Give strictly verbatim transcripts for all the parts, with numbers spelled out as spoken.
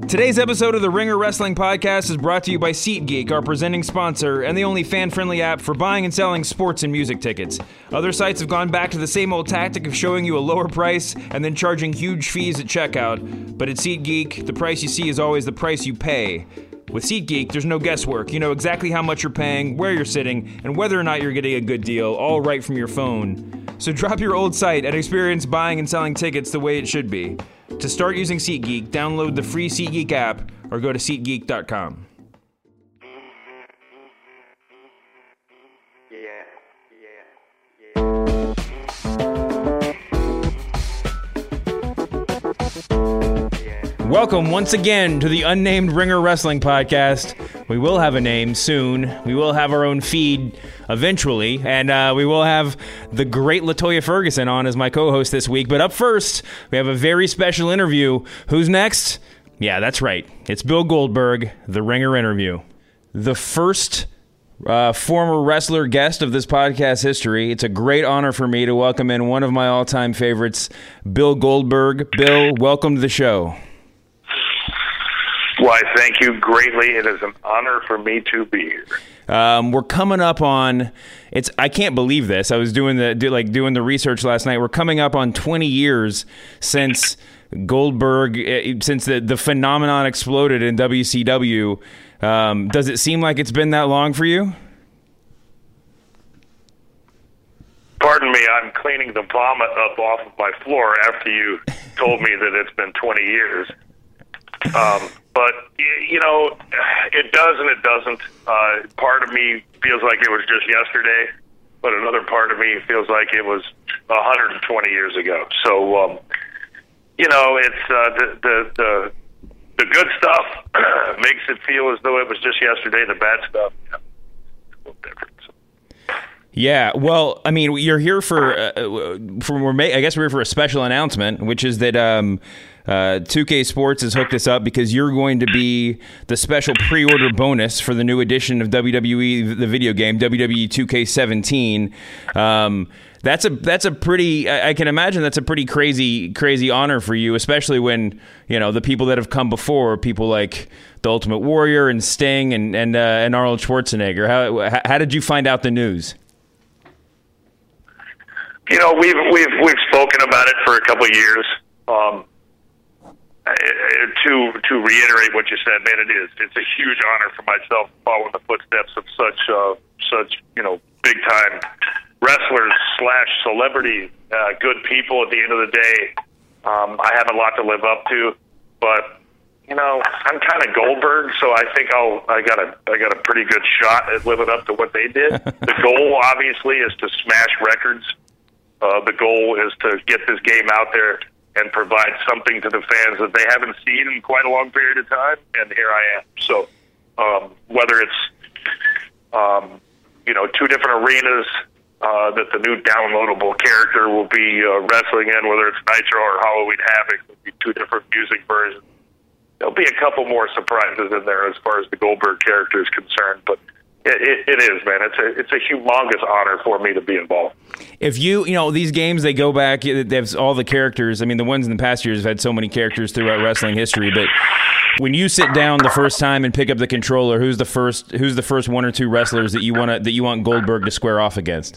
Today's episode of the Ringer Wrestling Podcast is brought to you by SeatGeek, our presenting sponsor, and the only fan-friendly app for buying and selling sports and music tickets. Other sites have gone back to the same old tactic of showing you a lower price and then charging huge fees at checkout. But at SeatGeek, the price you see is always the price you pay. With SeatGeek, there's no guesswork. You know exactly how much you're paying, where you're sitting, and whether or not you're getting a good deal, all right from your phone. So drop your old site and experience buying and selling tickets the way it should be. To start using SeatGeek, download the free SeatGeek app or go to SeatGeek dot com. Welcome once again to the Unnamed Ringer Wrestling Podcast. We will have a name soon. We will have our own feed eventually, and uh, we will have the great LaToya Ferguson on as my co-host this week. But up first, we have a very special interview. Who's next? Yeah, that's right. It's Bill Goldberg, the Ringer interview. The first uh, former wrestler guest of this podcast history. It's a great honor for me to welcome in one of my all-time favorites, Bill Goldberg. Bill, welcome to the show. Why, thank you greatly. It is an honor for me to be here. Um, we're coming up on it's. I can't believe this. I was doing the do, like doing the research last night. We're coming up on twenty years since Goldberg, since the the phenomenon exploded in W C W. Um, does it seem like it's been that long for you? Pardon me. I'm cleaning the vomit up off of my floor after you told me that it's been twenty years. Um, but, you know, it does and it doesn't. Uh, part of me feels like it was just yesterday, but another part of me feels like it was one hundred twenty years ago. So, um, you know, it's uh, the, the, the, the good stuff makes it feel as though it was just yesterday. The bad stuff, yeah, it's a little different. So. Yeah, well, I mean, you're here for, uh, for we're ma- I guess we're here for a special announcement, which is that um, uh, two K Sports has hooked us up because you're going to be the special pre-order bonus for the new edition of W W E, the video game, W W E two K seventeen. Um, that's a that's a pretty, I, I can imagine that's a pretty crazy, crazy honor for you, especially when, you know, the people that have come before, people like the Ultimate Warrior and Sting and and, uh, and Arnold Schwarzenegger. How how did you find out the news? You know, we've we've we've spoken about it for a couple of years. Um, to to reiterate what you said, man, it is. It's a huge honor for myself to follow in the footsteps of such uh, such you know big time wrestlers slash celebrities, uh, good people. At the end of the day, um, I have a lot to live up to, but you know, I'm kind of Goldberg, so I think I'll I got a I got a pretty good shot at living up to what they did. The goal, obviously, is to smash records. Uh, the goal is to get this game out there and provide something to the fans that they haven't seen in quite a long period of time, and here I am. So um, whether it's, um, you know, two different arenas uh, that the new downloadable character will be uh, wrestling in, whether it's Nitro or Halloween Havoc, will be two different music versions. There'll be a couple more surprises in there as far as the Goldberg character is concerned, but It, it, it is, man. It's a it's a humongous honor for me to be involved. If you, you know, these games, they go back, they have all the characters. I mean, the ones in the past years have had so many characters throughout wrestling history. But when you sit down the first time and pick up the controller, who's the first who's the first one or two wrestlers that you want to that you want Goldberg to square off against?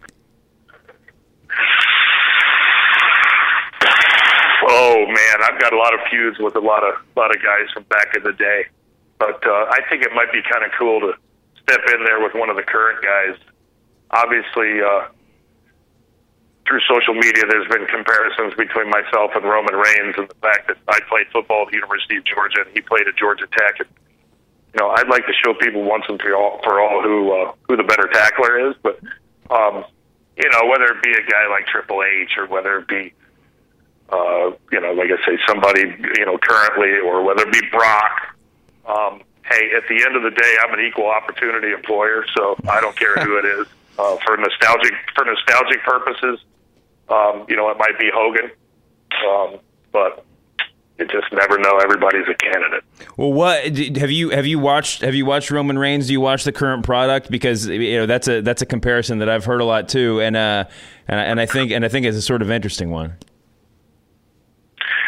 Oh man, I've got a lot of feuds with a lot of lot of guys from back in the day, but uh, I think it might be kind of cool to step in there with one of the current guys. Obviously, uh, through social media, there's been comparisons between myself and Roman Reigns, and the fact that I played football at the University of Georgia and he played at Georgia Tech. And, you know, I'd like to show people once and for all, for all who uh, who the better tackler is. But um, you know, whether it be a guy like Triple H or whether it be uh, you know, like I say, somebody you know currently, or whether it be Brock. Um, Hey, at the end of the day, I'm an equal opportunity employer, so I don't care who it is. Uh, for nostalgic for nostalgic purposes, um, you know, it might be Hogan, um, but you just never know. Everybody's a candidate. Well, what have you have you watched? Have you watched Roman Reigns? Do you watch the current product? Because you know that's a that's a comparison that I've heard a lot too, and uh, and and I think and I think it's a sort of interesting one.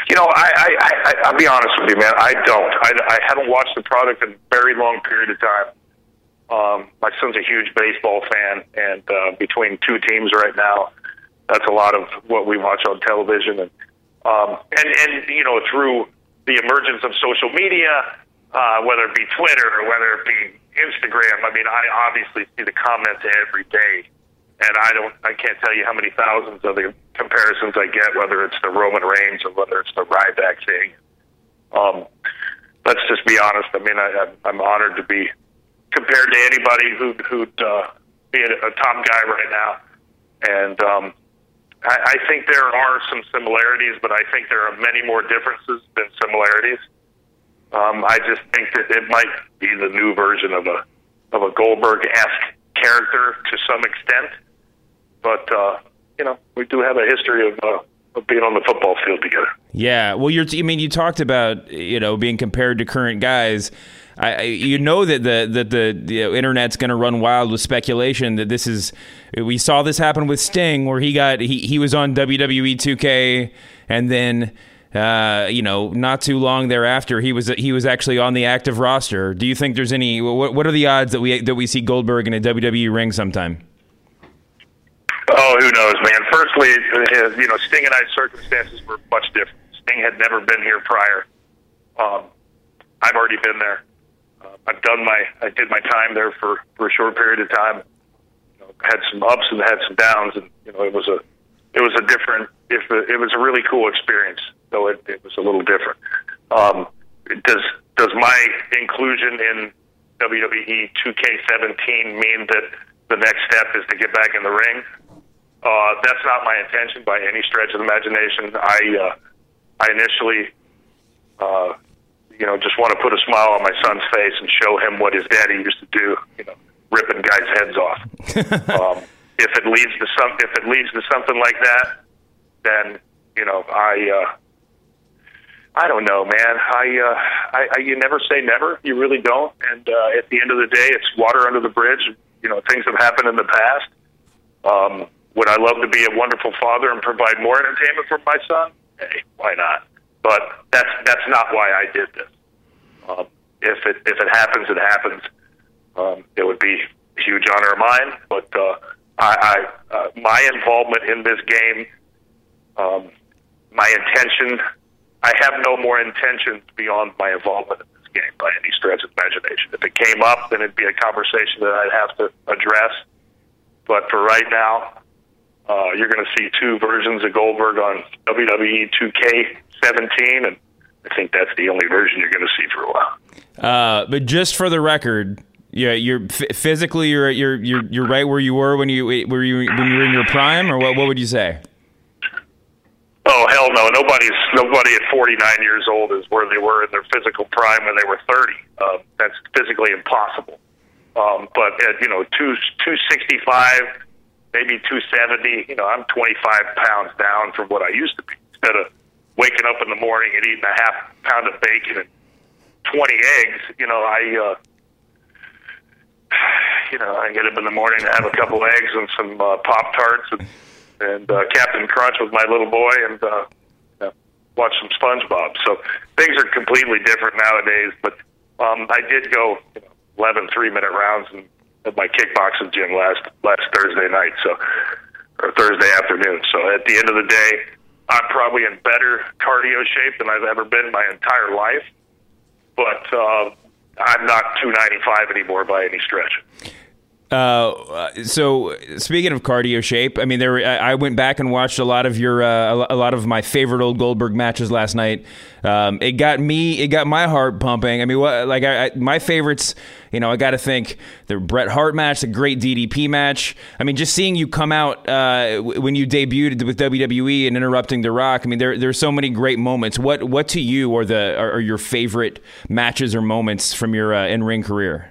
You know, I, I, I, I'll be honest with you, man. I don't. I, I haven't watched the product in a very long period of time. Um, my son's a huge baseball fan, and uh, between two teams right now, that's a lot of what we watch on television. And um, and, and you know, through the emergence of social media, uh, whether it be Twitter or whether it be Instagram, I mean, I obviously see the comments every day. And I don't, I can't tell you how many thousands of the comparisons I get, whether it's the Roman Reigns or whether it's the Ryback thing. Um, let's just be honest. I mean, I, I'm honored to be compared to anybody who'd, who'd uh, be a, a top guy right now. And um, I, I think there are some similarities, but I think there are many more differences than similarities. Um, I just think that it might be the new version of a of a Goldberg-esque character to some extent. But, uh, you know, we do have a history of, uh, of being on the football field together. Yeah, well, you're, I mean, you talked about, you know, being compared to current guys. I, you know that the that the, the internet's going to run wild with speculation that this is. We saw this happen with Sting, where he got he, he was on W W E two K, and then uh, you know, not too long thereafter, he was he was actually on the active roster. Do you think there's any? What, what are the odds that we that we see Goldberg in a W W E ring sometime? Oh, who knows, man. Firstly, his, you know, Sting and I's circumstances were much different. Sting had never been here prior. Um, I've already been there. Uh, I've done my, I did my time there for, for a short period of time. You know, had some ups and had some downs, and you know, it was a, it was a different, if it was a really cool experience, though it, it was a little different. Um, does does my inclusion in W W E two K seventeen mean that the next step is to get back in the ring? Uh, that's not my intention by any stretch of the imagination. I, uh, I initially, uh, you know, just want to put a smile on my son's face and show him what his daddy used to do, you know, ripping guys' heads off. um, if it leads to some, if it leads to something like that, then, you know, I, uh, I don't know, man. I, uh, I, I, you never say never. You really don't. And uh, at the end of the day, it's water under the bridge. You know, things have happened in the past. Um, would I love to be a wonderful father and provide more entertainment for my son? Hey, why not? But that's that's not why I did this. Um, if it if it happens, it happens. Um, it would be a huge honor of mine. But uh, I, I uh, my involvement in this game, um, my intention. I have no more intentions beyond my involvement in this game by any stretch of imagination. If it came up, then it'd be a conversation that I'd have to address. But for right now, uh, you're going to see two versions of Goldberg on W W E two K seventeen, and I think that's the only version you're going to see for a while. Uh, but just for the record, yeah, you're f- physically you're you're you're you're right where you were when you were you when you were in your prime, or what? What would you say? Oh, hell no. Nobody's nobody at forty-nine years old is where they were in their physical prime when they were thirty. Uh, that's physically impossible. Um, but at, you know, two two sixty five, maybe two seventy. You know, I'm twenty five pounds down from what I used to be. Instead of waking up in the morning and eating a half pound of bacon and twenty eggs, you know, I uh, you know I get up in the morning and have a couple eggs and some uh, Pop Tarts and. and uh, Captain Crunch with my little boy, and uh, you know, watch some SpongeBob. So things are completely different nowadays. But um, I did go you know, eleven three-minute rounds in, at my kickboxing gym last last Thursday night, so or Thursday afternoon. So at the end of the day, I'm probably in better cardio shape than I've ever been in my entire life. But uh, I'm not two ninety-five anymore by any stretch. Uh, so speaking of cardio shape, I mean, there. I went back and watched a lot of your, uh, a lot of my favorite old Goldberg matches last night. Um, it got me, it got my heart pumping. I mean, what, like I, I, my favorites, you know, I got to think the Bret Hart match, the great D D P match. I mean, just seeing you come out uh, when you debuted with W W E and interrupting The Rock. I mean, there, there's so many great moments. What, what to you are the, are, are your favorite matches or moments from your uh, in-ring career?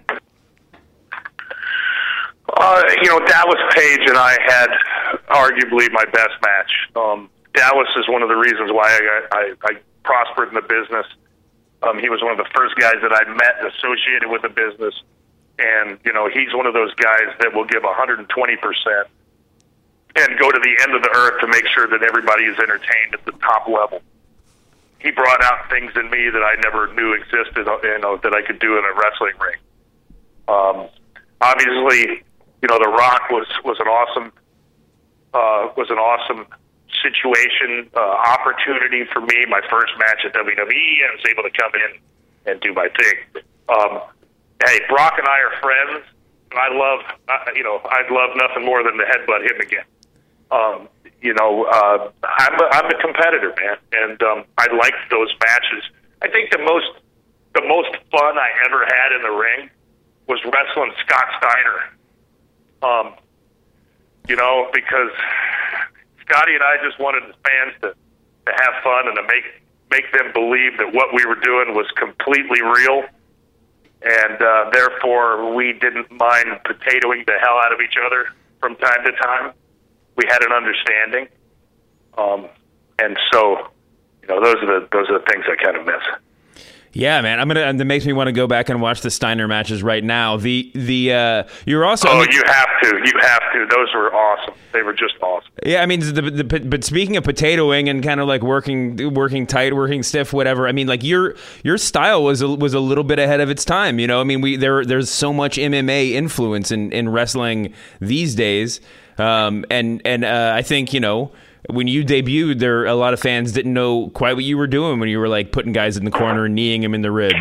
Uh, you know, Dallas Page and I had arguably my best match. Um, Dallas is one of the reasons why I, I, I prospered in the business. Um, he was one of the first guys that I met associated with the business. And, you know, he's one of those guys that will give one hundred twenty percent and go to the end of the earth to make sure that everybody is entertained at the top level. he brought out things in me that I never knew existed, you know, that I could do in a wrestling ring. Um, obviously, you know, The Rock was, was an awesome, uh, was an awesome situation, uh, opportunity for me. My first match at W W E, I was able to come in and do my thing. Um, hey, Brock and I are friends. And I love, uh, you know, I'd love nothing more than to headbutt him again. Um, you know, uh, I'm a, I'm a competitor, man, and um, I liked those matches. I think the most the most fun I ever had in the ring was wrestling Scott Steiner. Um, you know, because Scotty and I just wanted the fans to, to have fun and to make make them believe that what we were doing was completely real. And uh, therefore, we didn't mind potatoing the hell out of each other from time to time. We had an understanding, um, and so you know those are the those are the things I kind of miss. Yeah, man, I'm gonna. And that makes me want to go back and watch the Steiner matches right now. The the uh, you're also. Oh, I mean, you have to. You have to. Those were awesome. They were just awesome. Yeah, I mean, the, the, but speaking of potatoing and kind of like working working tight, working stiff, whatever. I mean, like your your style was a, was a little bit ahead of its time. You know, I mean, we there there's so much M M A influence in, in wrestling these days, um, and and uh, I think you know. When you debuted, there a lot of fans didn't know quite what you were doing when you were like putting guys in the corner and kneeing them in the ribs.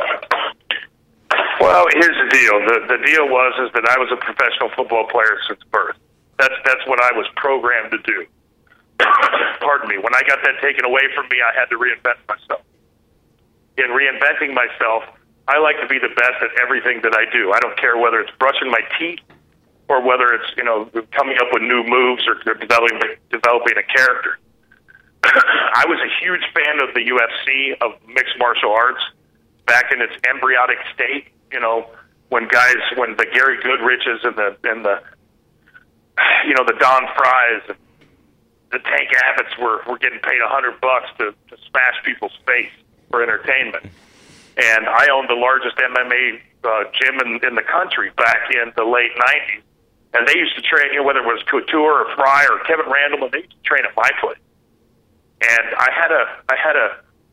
Well, here's the deal. The the deal was is that I was a professional football player since birth. That's that's what I was programmed to do. Pardon me. When I got that taken away from me, I had to reinvent myself. In reinventing myself, I like to be the best at everything that I do. I don't care whether it's brushing my teeth, or whether it's, you know, coming up with new moves or developing developing a character. I was a huge fan of the U F C, of mixed martial arts, back in its embryonic state. You know, when guys, when the Gary Goodriches and the and the, you know, the Don Fries, and the Tank Abbotts were were getting paid a hundred bucks to to smash people's face for entertainment. And I owned the largest M M A uh, gym in, in the country back in the late nineties. And they used to train, you know, whether it was Couture or Fry or Kevin Randleman, they used to train at my place. And I had a, I had a,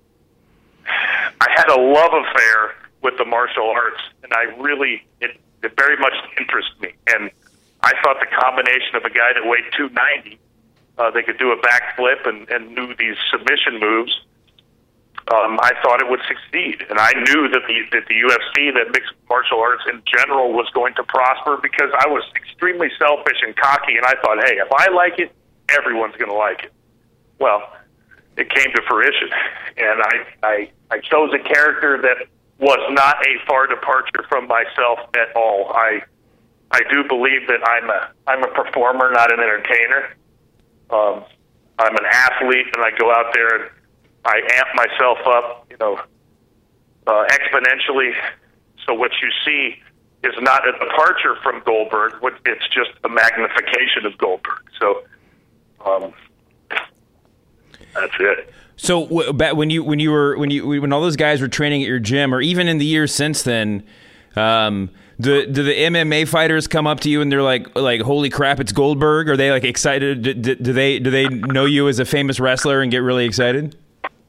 I had a love affair with the martial arts, and I really, it, it very much interested me. And I thought the combination of a guy that weighed two ninety, uh, they could do a backflip and, and knew these submission moves. Um, I thought it would succeed, and I knew that the that the U F C, that mixed martial arts in general, was going to prosper because I was extremely selfish and cocky, and I thought, hey, if I like it, everyone's going to like it. Well, it came to fruition, and I, I I chose a character that was not a far departure from myself at all. I I do believe that I'm a I'm a performer, not an entertainer. Um, I'm an athlete, and I go out there and I amp myself up, you know, uh, exponentially. So what you see is not a departure from Goldberg. It's just a magnification of Goldberg. So um, that's it. So when you when you were when you when all those guys were training at your gym, or even in the years since then, um, do do the M M A fighters come up to you and they're like like holy crap, it's Goldberg? Are they like excited? Do, do, do they do they know you as a famous wrestler and get really excited?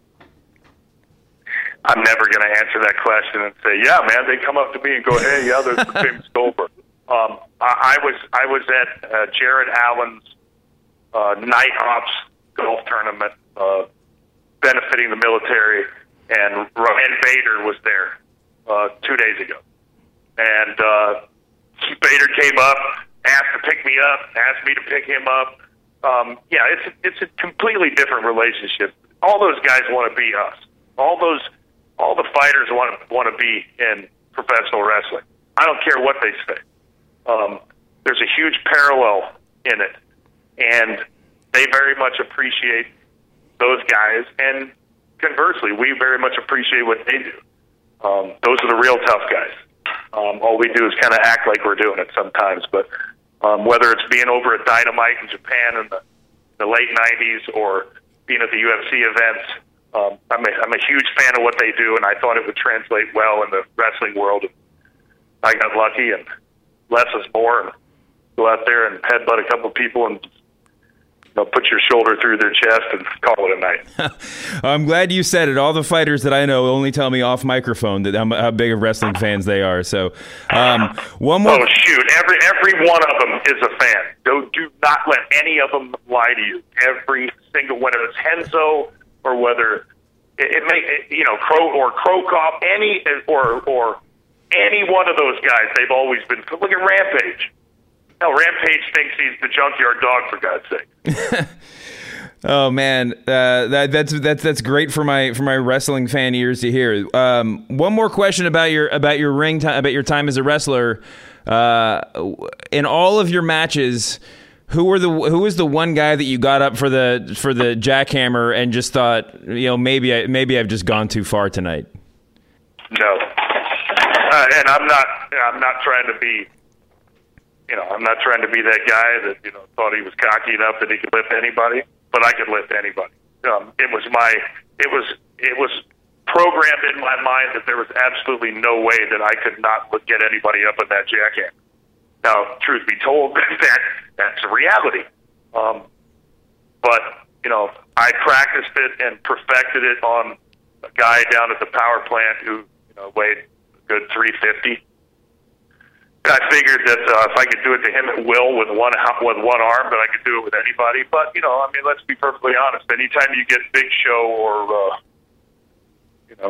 I'm never going to answer that question and say, yeah, man. They come up to me and go, hey, yeah, there's the famous Goldberg. Um, I, I was I was at uh, Jared Allen's uh, Night Ops golf tournament, uh, benefiting the military, and Ryan Bader was there uh, two days ago. And uh, Bader came up, asked to pick me up, asked me to pick him up. Um, yeah, it's a, it's a completely different relationship. All those guys want to be us. All those. All the fighters want to want to be in professional wrestling. I don't care what they say. Um, there's a huge parallel in it, and they very much appreciate those guys. And conversely, we very much appreciate what they do. Um, those are the real tough guys. Um, all we do is kind of act like we're doing it sometimes. But um, whether it's being over at Dynamite in Japan in the, the late nineties or being at the U F C events, Um, I'm a, I'm a huge fan of what they do, and I thought it would translate well in the wrestling world. I got lucky, and less is more, and go out there and headbutt a couple people and know, put your shoulder through their chest and call it a night. I'm glad you said it. All the fighters that I know only tell me off microphone that how, how big of wrestling fans they are. So, um, one more. Oh shoot! Every every one of them is a fan. Do do not let any of them lie to you. Every single, whether it's Henzo or whether it, it may, it, you know, Crow or Krokop, any or or any one of those guys, they've always been. Look at Rampage. Hell, Rampage thinks he's the junkyard dog, for God's sake. Oh man, uh, that, that's that's that's great for my for my wrestling fan ears to hear. Um, one more question about your about your ring time, about your time as a wrestler. Uh, in all of your matches, who were the who was the one guy that you got up for the for the jackhammer and just thought, you know, maybe I maybe I've just gone too far tonight? No, uh, and I'm not I'm not trying to be. You know, I'm not trying to be that guy that, you know, thought he was cocky enough that he could lift anybody, but I could lift anybody. Um, it was my, it was, it was programmed in my mind that there was absolutely no way that I could not get anybody up in that jackhammer. Now, truth be told, that that's a reality. Um, but, you know, I practiced it and perfected it on a guy down at the power plant who, you know, weighed a good three fifty. I figured that uh, if I could do it to him at will with one with one arm, that I could do it with anybody. But, you know, I mean, let's be perfectly honest. Anytime you get Big Show or, uh, you know,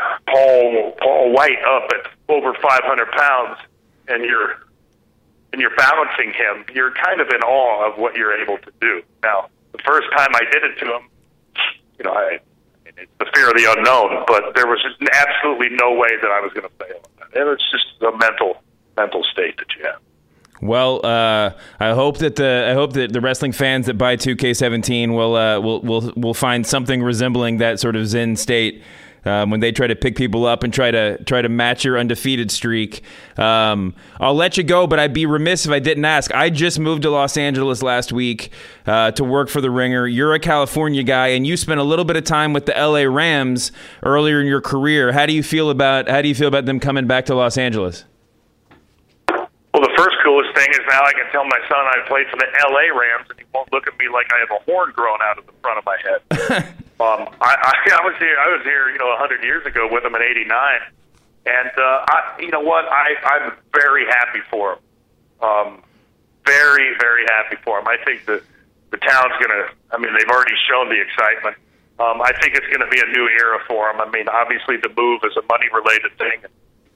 Paul Paul White up at over five hundred pounds, and you're and you're balancing him, you're kind of in awe of what you're able to do. Now, the first time I did it to him, you know, I, it's the fear of the unknown. But there was just absolutely no way that I was going to fail. And it's just a mental. mental state that you have. Well, uh, I hope that the I hope that the wrestling fans that buy two K seventeen will uh, will will will find something resembling that sort of Zen state um, when they try to pick people up and try to try to match your undefeated streak. Um, I'll let you go, but I'd be remiss if I didn't ask. I just moved to Los Angeles last week uh, to work for the Ringer. You're a California guy, and you spent a little bit of time with the L A Rams earlier in your career. How do you feel about how do you feel about them coming back to Los Angeles? Well, the first coolest thing is now I can tell my son I played for the L A Rams, and he won't look at me like I have a horn growing out of the front of my head. um, I, I, I was here. I was here, you know, a hundred years ago with him in eighty-nine, and uh, I, you know what? I, I'm very happy for him. Um, very, very happy for him. I think the the town's gonna. I mean, they've already shown the excitement. Um, I think it's going to be a new era for him. I mean, obviously the move is a money related thing.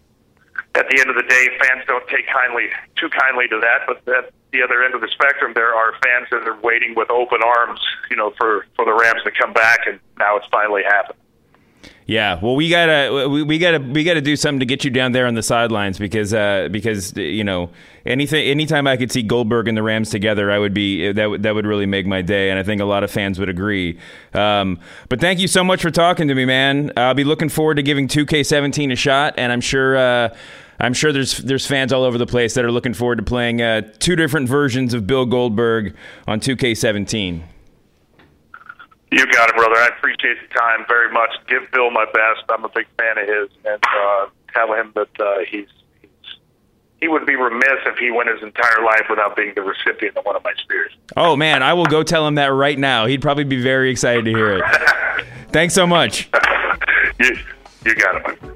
At the end of the day, fans don't take kindly, too kindly to that. But at the other end of the spectrum, there are fans that are waiting with open arms, you know, for, for the Rams to come back, and now it's finally happened. Yeah, well, we gotta we, we gotta we gotta do something to get you down there on the sidelines because uh, because you know anything anytime I could see Goldberg and the Rams together, I would be that would that would really make my day, and I think a lot of fans would agree. Um, but thank you so much for talking to me, man. I'll be looking forward to giving two K seventeen a shot, and I'm sure. Uh, I'm sure there's there's fans all over the place that are looking forward to playing uh, two different versions of Bill Goldberg on two K seventeen. You got it, brother. I appreciate the time very much. Give Bill my best. I'm a big fan of his, and uh, tell him that uh, he's, he's he would be remiss if he went his entire life without being the recipient of one of my spears. Oh man, I will go tell him that right now. He'd probably be very excited to hear it. Thanks so much. you you got it, man.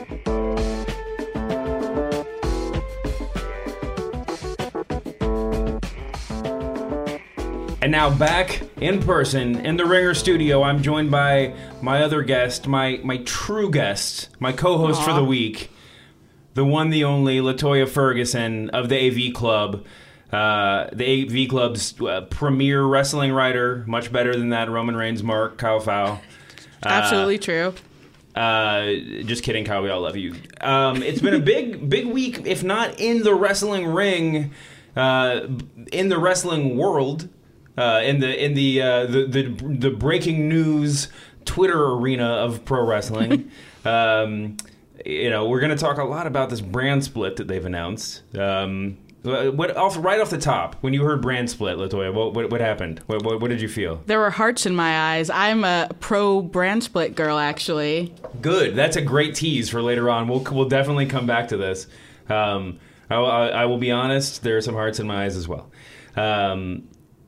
And now back in person in the Ringer studio, I'm joined by my other guest, my my true guest, my co-host Aww. for the week, the one, the only, Latoya Ferguson of the A V Club, uh, the A V Club's uh, premier wrestling writer, much better than that Roman Reigns mark, Kyle Fowl. Uh, Absolutely true. Uh, just kidding, Kyle. We all love you. Um, it's been a big, big week, if not in the wrestling ring, uh, in the wrestling world. Uh, in the in the, uh, the the the breaking news Twitter arena of pro wrestling, um, you know, we're going to talk a lot about this brand split that they've announced. Um, what off right off the top, when you heard brand split, Latoya, what what, what happened? What, what what did you feel? There were hearts in my eyes. I'm a pro brand split girl, actually. Good. That's a great tease for later on. We'll we'll definitely come back to this. Um, I, I, I will be honest. There are some hearts in my eyes as well. Um,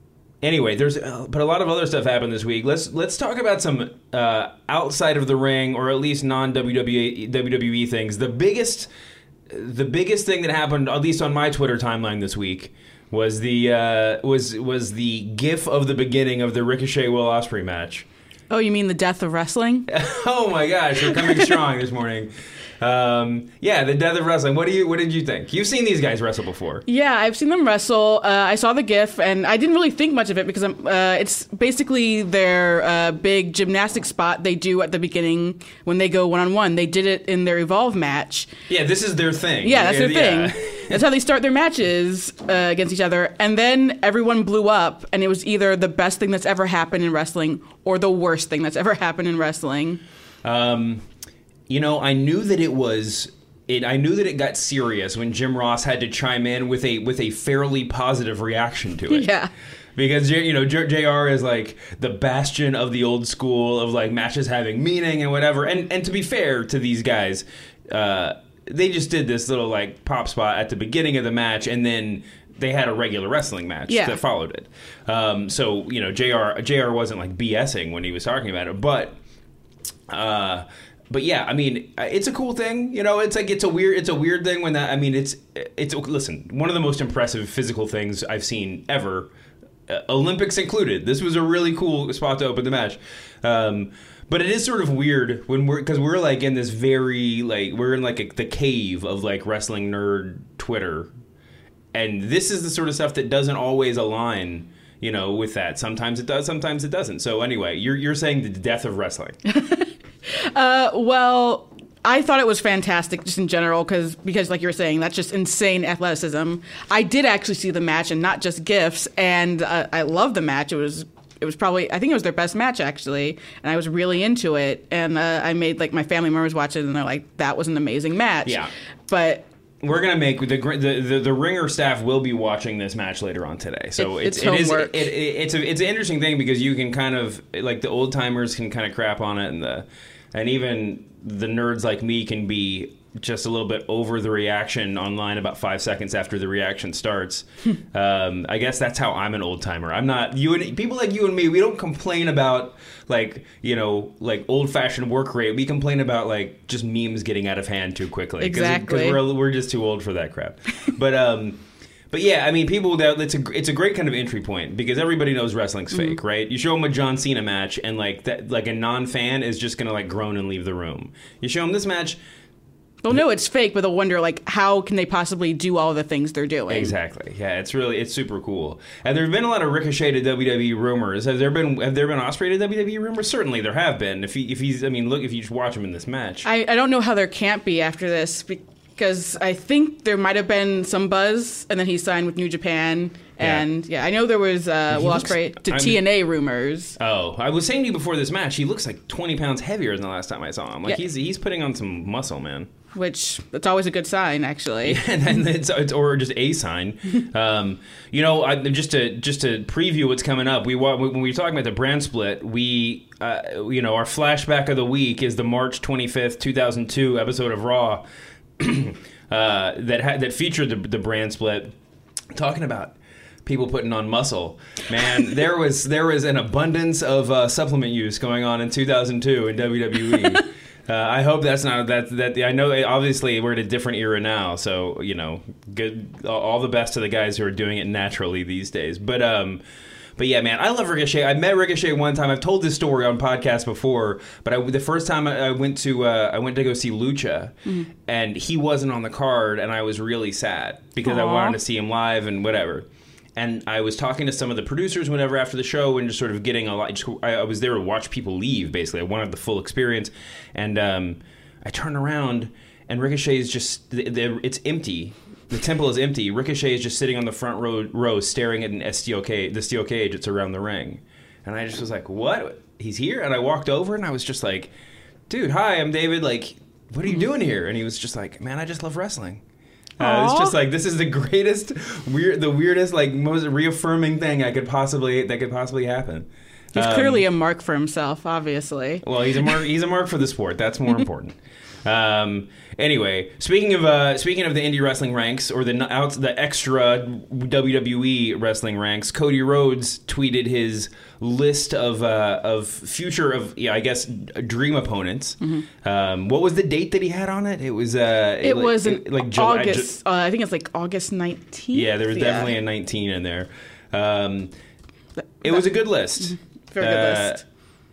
anyway, there's uh, but a lot of other stuff happened this week. Let's let's talk about some uh, outside of the ring, or at least non W W E things. The biggest the biggest thing that happened, at least on my Twitter timeline this week, was the uh, was was the GIF of the beginning of the Ricochet Will Ospreay match. Oh, you mean the death of wrestling? Oh my gosh, we're coming strong this morning. Um, yeah, the death of wrestling. What do you? What did you think? You've seen these guys wrestle before. Yeah, I've seen them wrestle. Uh, I saw the GIF, and I didn't really think much of it because I'm, uh, it's basically their uh, big gymnastic spot they do at the beginning when they go one on one. They did it in their Evolve match. Yeah, this is their thing. Yeah, that's their yeah. thing. That's how they start their matches uh, against each other. And then everyone blew up, and it was either the best thing that's ever happened in wrestling or the worst thing that's ever happened in wrestling. Um. You know, I knew that it was. It, I knew that it got serious when Jim Ross had to chime in with a with a fairly positive reaction to it. Yeah, because you know J R is like the bastion of the old school of like matches having meaning and whatever. And and to be fair to these guys, uh, they just did this little like pop spot at the beginning of the match, and then they had a regular wrestling match yeah. that followed it. Um, so you know J R J R wasn't like BSing when he was talking about it, but. Uh, But yeah, I mean, it's a cool thing. You know, it's like it's a weird, it's a weird thing when that. I mean, it's it's listen, one of the most impressive physical things I've seen ever, uh, Olympics included. This was a really cool spot to open the match. Um, but it is sort of weird when we're because we're like in this very like we're in like a, the cave of like wrestling nerd Twitter, and this is the sort of stuff that doesn't always align. You know, with that. Sometimes it does, sometimes it doesn't. So anyway, you're you're saying the death of wrestling. Uh, well, I thought it was fantastic just in general because, because like you were saying, that's just insane athleticism. I did actually see the match and not just GIFs, and uh, I loved the match. It was it was probably, I think it was their best match, actually, and I was really into it. And uh, I made, like, my family members watch it, and they're like, that was an amazing match. Yeah. But... We're gonna make the the, the the Ringer staff will be watching this match later on today, so it, it's it's it is homework. it, it, it's a it's an interesting thing because you can kind of like the old timers can kind of crap on it, and the and even the nerds like me can be just a little bit over the reaction online about five seconds after the reaction starts. um, I guess that's how I'm an old timer. I'm not you and people like you and me. We don't complain about like you know like old fashioned work rate. We complain about like just memes getting out of hand too quickly. Exactly, because we're we're just too old for that crap. But um, but yeah, I mean, people that it's a it's a great kind of entry point because everybody knows wrestling's mm-hmm. fake, right? You show them a John Cena match, and like that, like a non fan is just gonna like groan and leave the room. You show them this match. They'll know it's fake, but they'll wonder, like, how can they possibly do all the things they're doing? Exactly. Yeah, it's really, it's super cool. And there have been a lot of Ricochet to W W E rumors. Have there been, have there been Ospreay to W W E rumors? Certainly there have been. If he, if he's, I mean, look, if you just watch him in this match. I, I don't know how there can't be after this, because I think there might have been some buzz, and then he signed with New Japan. And, yeah, yeah I know there was uh, Will Ospreay to I'm, T N A rumors. Oh, I was saying to you before this match, he looks like twenty pounds heavier than the last time I saw him. Like, yeah. he's he's putting on some muscle, man. Which, that's always a good sign, actually. Yeah, and it's, it's, or just a sign. um, you know, I, just to just to preview what's coming up, we when we were talking about the brand split, we, uh, you know, our flashback of the week is the March twenty-fifth, two thousand two episode of Raw uh, that ha- that featured the, the brand split, talking about people putting on muscle. Man, there was there was an abundance of uh, supplement use going on in two thousand two in W W E. Uh, I hope that's not that that I know obviously we're in a different era now, so you know, good all the best to the guys who are doing it naturally these days. But um, but yeah, man, I love Ricochet. I met Ricochet one time. I've told this story on podcasts before, but I, the first time I, I went to uh, I went to go see Lucha, mm-hmm. and he wasn't on the card, and I was really sad because Aww. I wanted to see him live and whatever. And I was talking to some of the producers whenever after the show and just sort of getting a lot. Just, I, I was there to watch people leave, basically. I wanted the full experience. And um, I turned around, and Ricochet is just, the, the, it's empty. The temple is empty. Ricochet is just sitting on the front row, row staring at an steel cage, the steel cage that's around the ring. And I just was like, what? He's here? And I walked over, and I was just like, dude, hi, I'm David. Like, what are you doing here? And he was just like, man, I just love wrestling. Uh, it's just like this is the greatest, weird, the weirdest, like most reaffirming thing I could possibly that could possibly happen. He's um, clearly a mark for himself, obviously. Well, he's a mark. He's a mark for the sport. That's more important. Um, anyway, speaking of uh, speaking of the indie wrestling ranks or the out the extra W W E wrestling ranks, Cody Rhodes tweeted his list of uh, of future of yeah I guess dream opponents. Mm-hmm. Um, what was the date that he had on it? It was uh, it, it like, was it, like July, August. Uh, I think it's like August nineteenth. Yeah, there was yeah. definitely a nineteen in there. Um, it was a good list. Very good uh, list.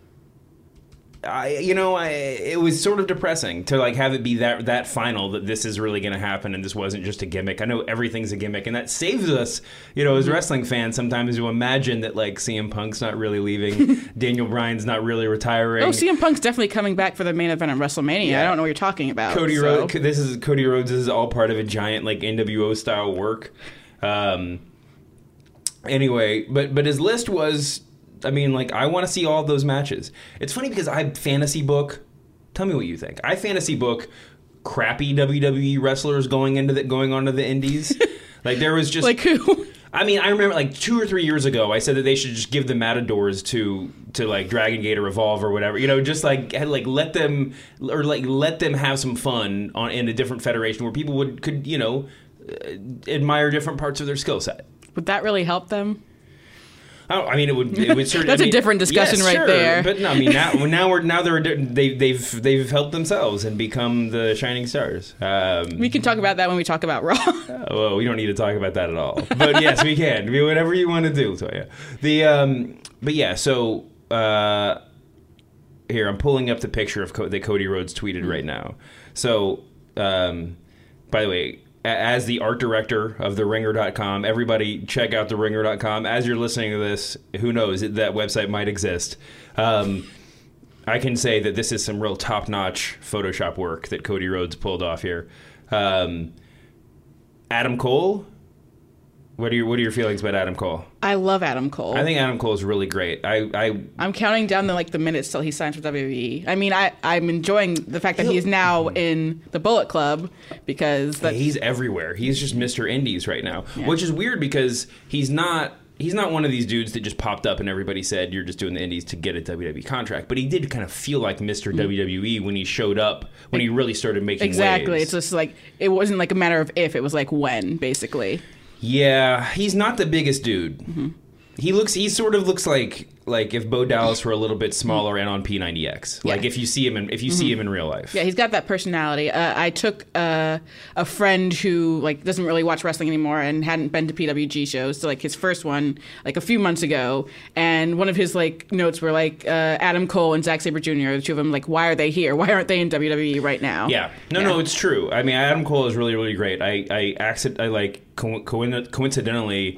I, you know, I, it was sort of depressing to like have it be that that final that this is really going to happen and this wasn't just a gimmick. I know everything's a gimmick, and that saves us, you know, as wrestling fans sometimes to imagine that like C M Punk's not really leaving, Daniel Bryan's not really retiring. Oh, C M Punk's definitely coming back for the main event of WrestleMania. Yeah. I don't know what you're talking about. Cody so. Rhodes. This is Cody Rhodes. This is all part of a giant like N W O style work. Um, anyway, but but his list was. I mean, like, I want to see all those matches. It's funny because I fantasy book. Tell me what you think. I fantasy book crappy W W E wrestlers going into the, going onto the indies. Like there was just like who? I mean, I remember like two or three years ago, I said that they should just give the Matadors to to like Dragon Gate or Revolve or whatever. You know, just like like let them or like let them have some fun on in a different federation where people would could you know admire different parts of their skill set. Would that really help them? Oh, I mean, it would. It would certainly. That's I mean, a different discussion yes, right sure, there. But no, I mean, now, now we're now they're they, they've they've helped themselves and become the shining stars. Um, we can talk about that when we talk about Raw. Well, we don't need to talk about that at all. But yes, we can. Do whatever you want to do, Toya. The um, but yeah, so uh, here I'm pulling up the picture of Co- that Cody Rhodes tweeted mm-hmm. right now. So, um, by the way. As the art director of the ringer dot com, everybody check out the ringer dot com. As you're listening to this, who knows, that website might exist. Um, I can say that this is some real top-notch Photoshop work that Cody Rhodes pulled off here. Um, Adam Cole, what are your what are your feelings about Adam Cole? I love Adam Cole. I think Adam Cole is really great. I, I I'm counting down the like the minutes till he signs with W W E. I mean, I I'm enjoying the fact that he is now in the Bullet Club because that's, he's everywhere. He's just Mister Indies right now, yeah. which is weird because he's not. He's not one of these dudes that just popped up and everybody said you're just doing the indies to get a W W E contract. But he did kind of feel like Mister Mm-hmm. W W E when he showed up, when he really started making exactly. waves. It's just like it wasn't like a matter of if, it was like when, basically. Yeah, he's not the biggest dude. Mm-hmm. He looks. He sort of looks like like if Bo Dallas were a little bit smaller and on P ninety X. Yeah. Like if you see him in if you mm-hmm. see him in real life. Yeah, he's got that personality. Uh, I took uh, a friend who like doesn't really watch wrestling anymore and hadn't been to P W G shows, so like his first one like a few months ago, and one of his like notes were like uh, Adam Cole and Zack Sabre Junior, the two of them, like why are they here? Why aren't they in W W E right now? Yeah, no, yeah. no, it's true. I mean, Adam Cole is really really great. I I accident I like co- co- coincidentally.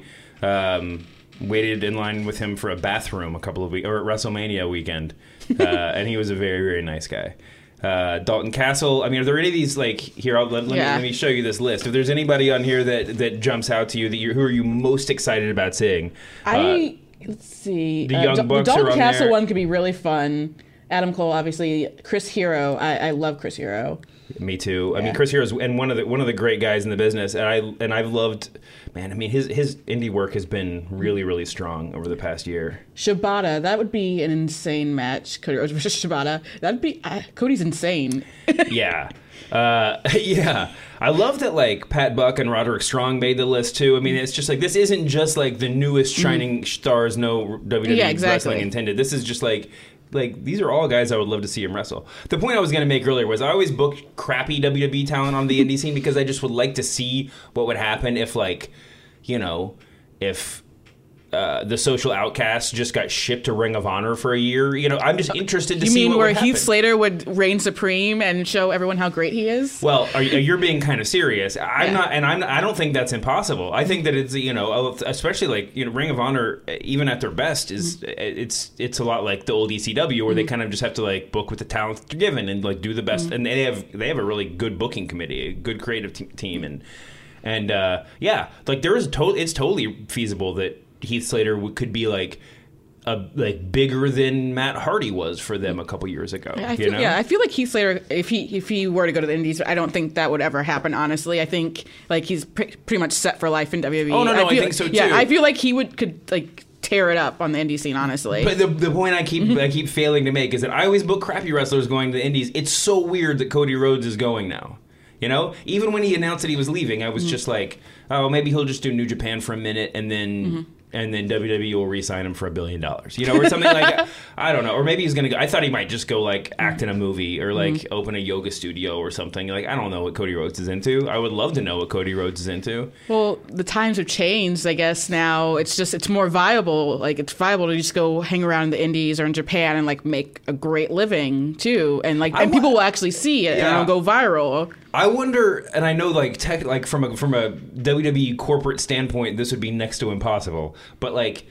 Um, waited in line with him for a bathroom a couple of weeks, or at WrestleMania weekend, uh, and he was a very, very nice guy. Uh, Dalton Castle. I mean, are there any of these like here? I'll, let, let, yeah. me, let me show you this list. If there's anybody on here that, that jumps out to you, that you who are you most excited about seeing? I uh, let's see. The Young uh, Bucks the Dalton are on Castle there. one could be really fun. Adam Cole, obviously. Chris Hero. I, I love Chris Hero. Me too. Yeah. I mean, Chris Hero's and one of the one of the great guys in the business, and I and I've loved. Man, I mean, his his indie work has been really really strong over the past year. Shibata, that would be an insane match. Cody Rhodes versus Shibata. That'd be uh, Cody's insane. yeah, uh, yeah. I love that like Pat Buck and Roderick Strong made the list too. I mean, it's just like this isn't just like the newest shining mm. stars, no W W E yeah, exactly. wrestling intended. This is just like. Like, these are all guys I would love to see him wrestle. The point I was going to make earlier was I always book crappy W W E talent on the indie scene because I just would like to see what would happen if, like, you know, if uh, the Social Outcasts just got shipped to Ring of Honor for a year. You know, I'm just interested to you see mean what where would Heath happen. Slater would reign supreme and show everyone how great he is? Well, are, you're being kind of serious. I'm yeah. not, and I'm. I don't think that's impossible. I think that it's you know, especially like you know, Ring of Honor, even at their best, is mm-hmm. it's it's a lot like the old E C W where mm-hmm. they kind of just have to like book with the talent they're given and like do the best. Mm-hmm. And they have they have a really good booking committee, a good creative te- team, and and uh, yeah, like there is to- it's totally feasible that Heath Slater could be like a like bigger than Matt Hardy was for them a couple years ago. I you feel, know? Yeah, I feel like Heath Slater, if he if he were to go to the Indies, I don't think that would ever happen. Honestly, I think like he's pre- pretty much set for life in W W E. Oh no, no, I, feel, I think so too. Yeah, I feel like he would could like tear it up on the indie scene, honestly. But the the point I keep I keep failing to make is that I always book crappy wrestlers going to the indies. It's so weird that Cody Rhodes is going now. You know, even when he announced that he was leaving, I was mm-hmm. just like, oh, maybe he'll just do New Japan for a minute and then. Mm-hmm. And then W W E will re-sign him for a billion dollars, you know, or something like I don't know, or maybe he's gonna go. I thought he might just go like act in a movie or like mm-hmm. open a yoga studio or something. Like I don't know what Cody Rhodes is into. I would love to know what Cody Rhodes is into. Well, the times have changed, I guess. Now it's just it's more viable. Like it's viable to just go hang around in the Indies or in Japan and like make a great living too, and like and wa- people will actually see it yeah. and it'll go viral. I wonder, and I know, like, tech, like from a from a W W E corporate standpoint, this would be next to impossible. But like,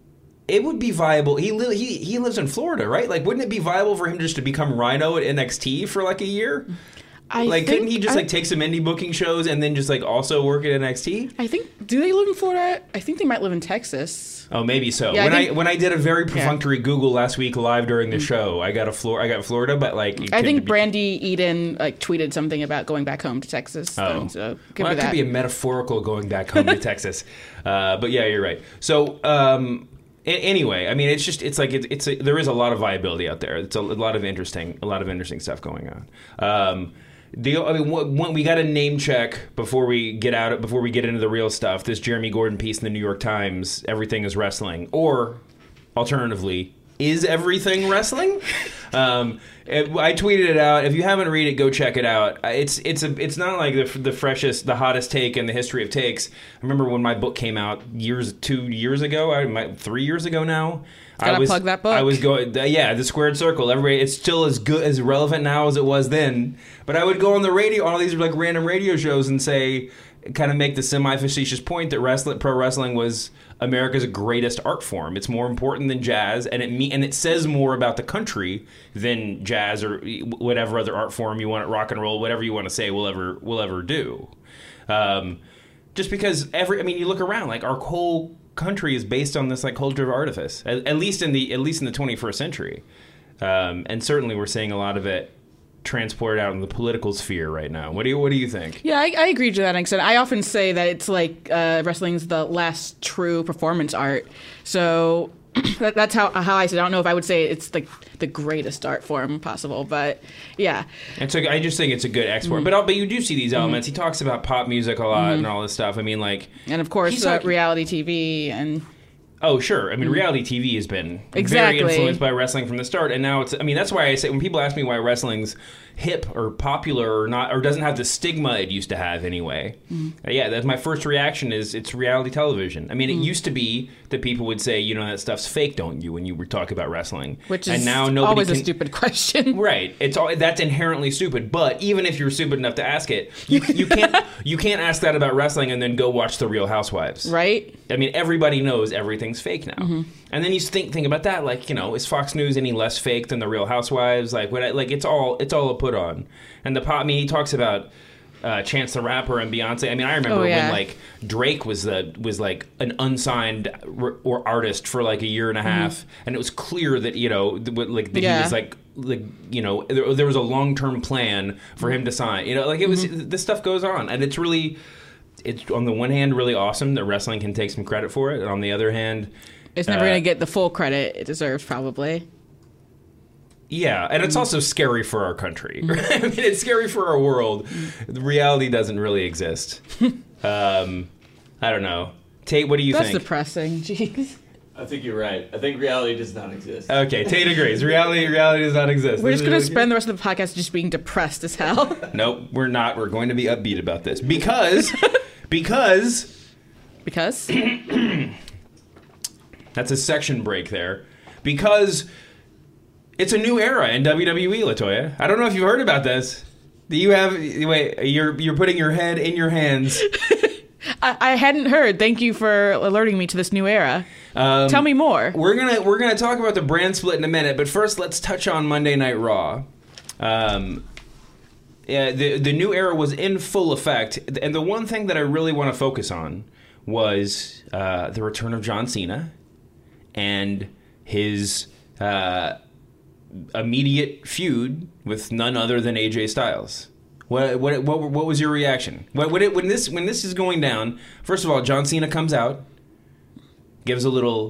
it would be viable. He li- he he lives in Florida, right? Like, wouldn't it be viable for him just to become Rhino at N X T for like a year? I like, think, couldn't he just I, like take some indie booking shows and then just like also work at N X T? I think. Do they live in Florida? I think they might live in Texas. Oh, maybe so. Yeah, when I, I think, when I did a very perfunctory yeah. Google last week live during the show, I got a Flor- I got Florida, but like I think Brandy Eden like tweeted something about going back home to Texas. Oh, so well, that could be a metaphorical going back home to Texas. Uh, but yeah, you're right. So. Um, Anyway, I mean, it's just it's like it, it's a, there is a lot of viability out there. It's a, a lot of interesting, a lot of interesting stuff going on. Um, the I mean, one, we got a name check before we get out before we get into the real stuff. This Jeremy Gordon piece in the New York Times, "Everything is Wrestling," or alternatively, "Is everything wrestling?" um, I tweeted it out. If you haven't read it, go check it out. It's it's a it's not like the the freshest, the hottest take in the history of takes. I remember when my book came out years two years ago, I my, three years ago now. Gotta I was plug that book. I was going yeah, The Squared Circle. Everybody, it's still as good as relevant now as it was then. But I would go on the radio, all these like random radio shows, and say, kind of make the semi-facetious point that wrestling, pro wrestling was America's greatest art form. It's more important than jazz, and it me- and it says more about the country than jazz or whatever other art form you want, rock and roll, whatever you want to say will ever will ever do. Um, just because every, I mean, you look around, like our whole country is based on this like culture of artifice, at, at least in the at least in the twenty-first century, um, and certainly we're seeing a lot of it transported out in the political sphere right now. What do you What do you think? Yeah, I, I agree to that extent. I often say that it's like uh, wrestling's the last true performance art. So that, that's how how I said. I don't know if I would say it's like the greatest art form possible, but yeah. And so I just think it's a good export. Mm-hmm. But but you do see these elements. Mm-hmm. He talks about pop music a lot mm-hmm. and all this stuff. I mean, like, and of course uh, like, reality T V and. Oh, sure. I mean, reality T V has been exactly. very influenced by wrestling from the start, and now it's. I mean, that's why I say when people ask me why wrestling's hip or popular or not, or doesn't have the stigma it used to have anyway. Mm. Uh, yeah, that's my first reaction. Is it's reality television. I mean, it mm. used to be that people would say, you know, that stuff's fake, don't you? When you were talking about wrestling, which is and now nobody always can, a stupid question, right? It's all that's inherently stupid. But even if you're stupid enough to ask it, you you can't you can't ask that about wrestling and then go watch The Real Housewives, right? I mean, everybody knows everything's fake now. Mm-hmm. And then you think think about that, like, you know, is Fox News any less fake than The Real Housewives? Like, what? I, like it's all it's all a put on. And the pop. I mean, he talks about uh, Chance the Rapper and Beyonce. I mean, I remember oh, yeah. when like Drake was the was like an unsigned r- or artist for like a year and a half, mm-hmm. and it was clear that you know like that yeah. he was like like you know there, there was a long term plan for him to sign. You know, like it was mm-hmm. this stuff goes on, and it's really it's on the one hand really awesome that wrestling can take some credit for it, and on the other hand. It's never uh, going to get the full credit it deserves, probably. Yeah, and it's also scary for our country. Right? I mean, it's scary for our world. The reality doesn't really exist. um, I don't know. Tate, what do you That's think? That's depressing. Jeez. I think you're right. I think reality does not exist. Okay, Tate agrees. Reality, reality does not exist. We're just going to spend the rest of the podcast just being depressed as hell. Nope, we're not. We're going to be upbeat about this because, because, because. That's a section break there. Because it's a new era in W W E, LaToya. I don't know if you've heard about this. Do you have... Wait, you're you're putting your head in your hands. I, I hadn't heard. Thank you for alerting me to this new era. Um, Tell me more. We're gonna we're gonna talk about the brand split in a minute, but first let's touch on Monday Night Raw. Um, yeah, the the new era was in full effect, and the one thing that I really want to focus on was uh, the return of John Cena. And his uh, immediate feud with none other than A J Styles. What what what, what was your reaction? What, when, it, when this when this is going down? First of all, John Cena comes out, gives a little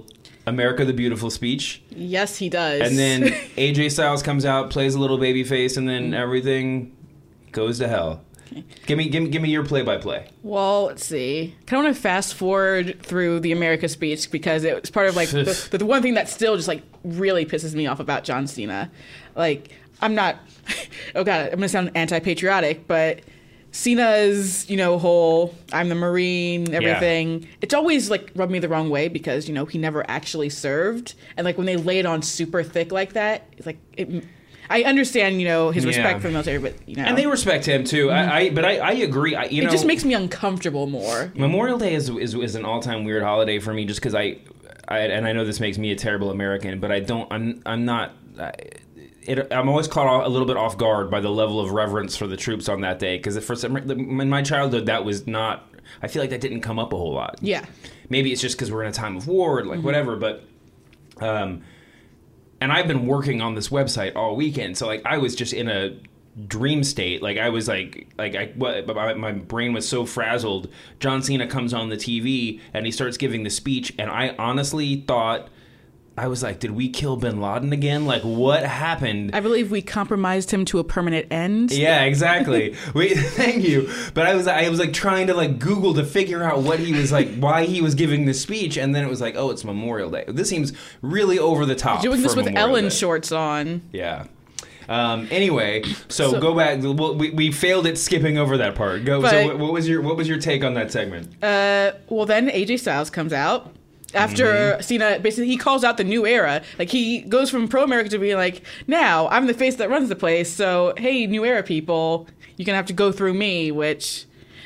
America the Beautiful speech. Yes, he does. And then A J Styles comes out, plays a little baby face, and then everything goes to hell. Okay. Give me, give me, give me your play-by-play. Well, let's see. I kind of want to fast forward through the America speech because it was part of like the, the one thing that still just like really pisses me off about John Cena. Like, I'm not. Oh God, I'm gonna sound anti-patriotic, but Cena's, you know, whole I'm the Marine, everything. Yeah. It's always like rubbed me the wrong way because, you know, he never actually served, and like when they lay it on super thick like that, it's like it. I understand, you know, his respect yeah. for the military, but you know, and they respect him too. Mm-hmm. I, I, but I, I agree. I, you it know, just makes me uncomfortable more. Memorial Day is is, is an all time weird holiday for me, just because I, I, and I know this makes me a terrible American, but I don't. I'm I'm not. I, It, I'm always caught a little bit off guard by the level of reverence for the troops on that day, because for some, in my childhood that was not. I feel like that didn't come up a whole lot. Yeah. Maybe it's just because we're in a time of war, like mm-hmm. whatever. But, um, and I've been working on this website all weekend, so like I was just in a dream state. Like I was like like I what, my, my brain was so frazzled. John Cena comes on the T V and he starts giving the speech, and I honestly thought. I was like, did we kill Bin Laden again? Like, what happened? I believe we compromised him to a permanent end. Yeah, exactly. Wait, thank you. But I was, I was like trying to like Google to figure out what he was like, why he was giving this speech, and then it was like, oh, it's Memorial Day. This seems really over the top. You're doing this with Memorial Ellen Day. Shorts on. Yeah. Um, anyway, so, so go back. We, we failed at skipping over that part. Go. But, so what was your what was your take on that segment? Uh, well, then A J Styles comes out. After mm-hmm. Cena, basically, he calls out the new era. Like, he goes from pro-America to being like, now, I'm the face that runs the place, so, hey, new era people, you're going to have to go through me, which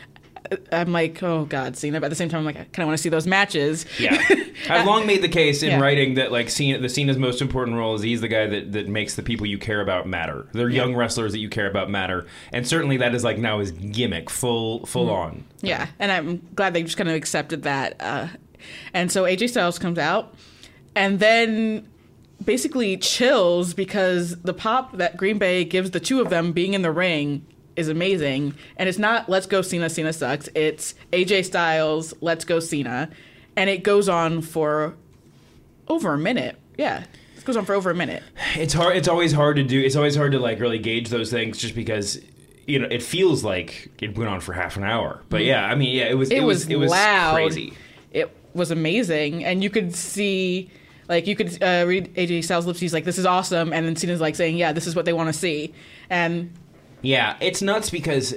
I'm like, oh, God, Cena. But at the same time, I'm like, I kind of want to see those matches. Yeah. I've long made the case in yeah. writing that, like, Cena, the Cena's most important role is he's the guy that, that makes the people you care about matter. They're yeah. young wrestlers that you care about matter. And certainly that is, like, now his gimmick, full, full mm. on. Yeah, and I'm glad they just kind of accepted that, uh and so A J Styles comes out and then basically chills because the pop that Green Bay gives the two of them being in the ring is amazing. And it's not, let's go Cena, Cena sucks. It's A J Styles, let's go Cena. And it goes on for over a minute. Yeah. It goes on for over a minute. It's hard. It's always hard to do. It's always hard to like really gauge those things just because, you know, it feels like it went on for half an hour. But yeah, I mean, yeah, it was, it, it was, was, it was loud. crazy. It was amazing, and you could see, like, you could uh, read A J Styles' lips. He's like, "This is awesome," and then Cena's like saying, "Yeah, this is what they want to see." And yeah, it's nuts because,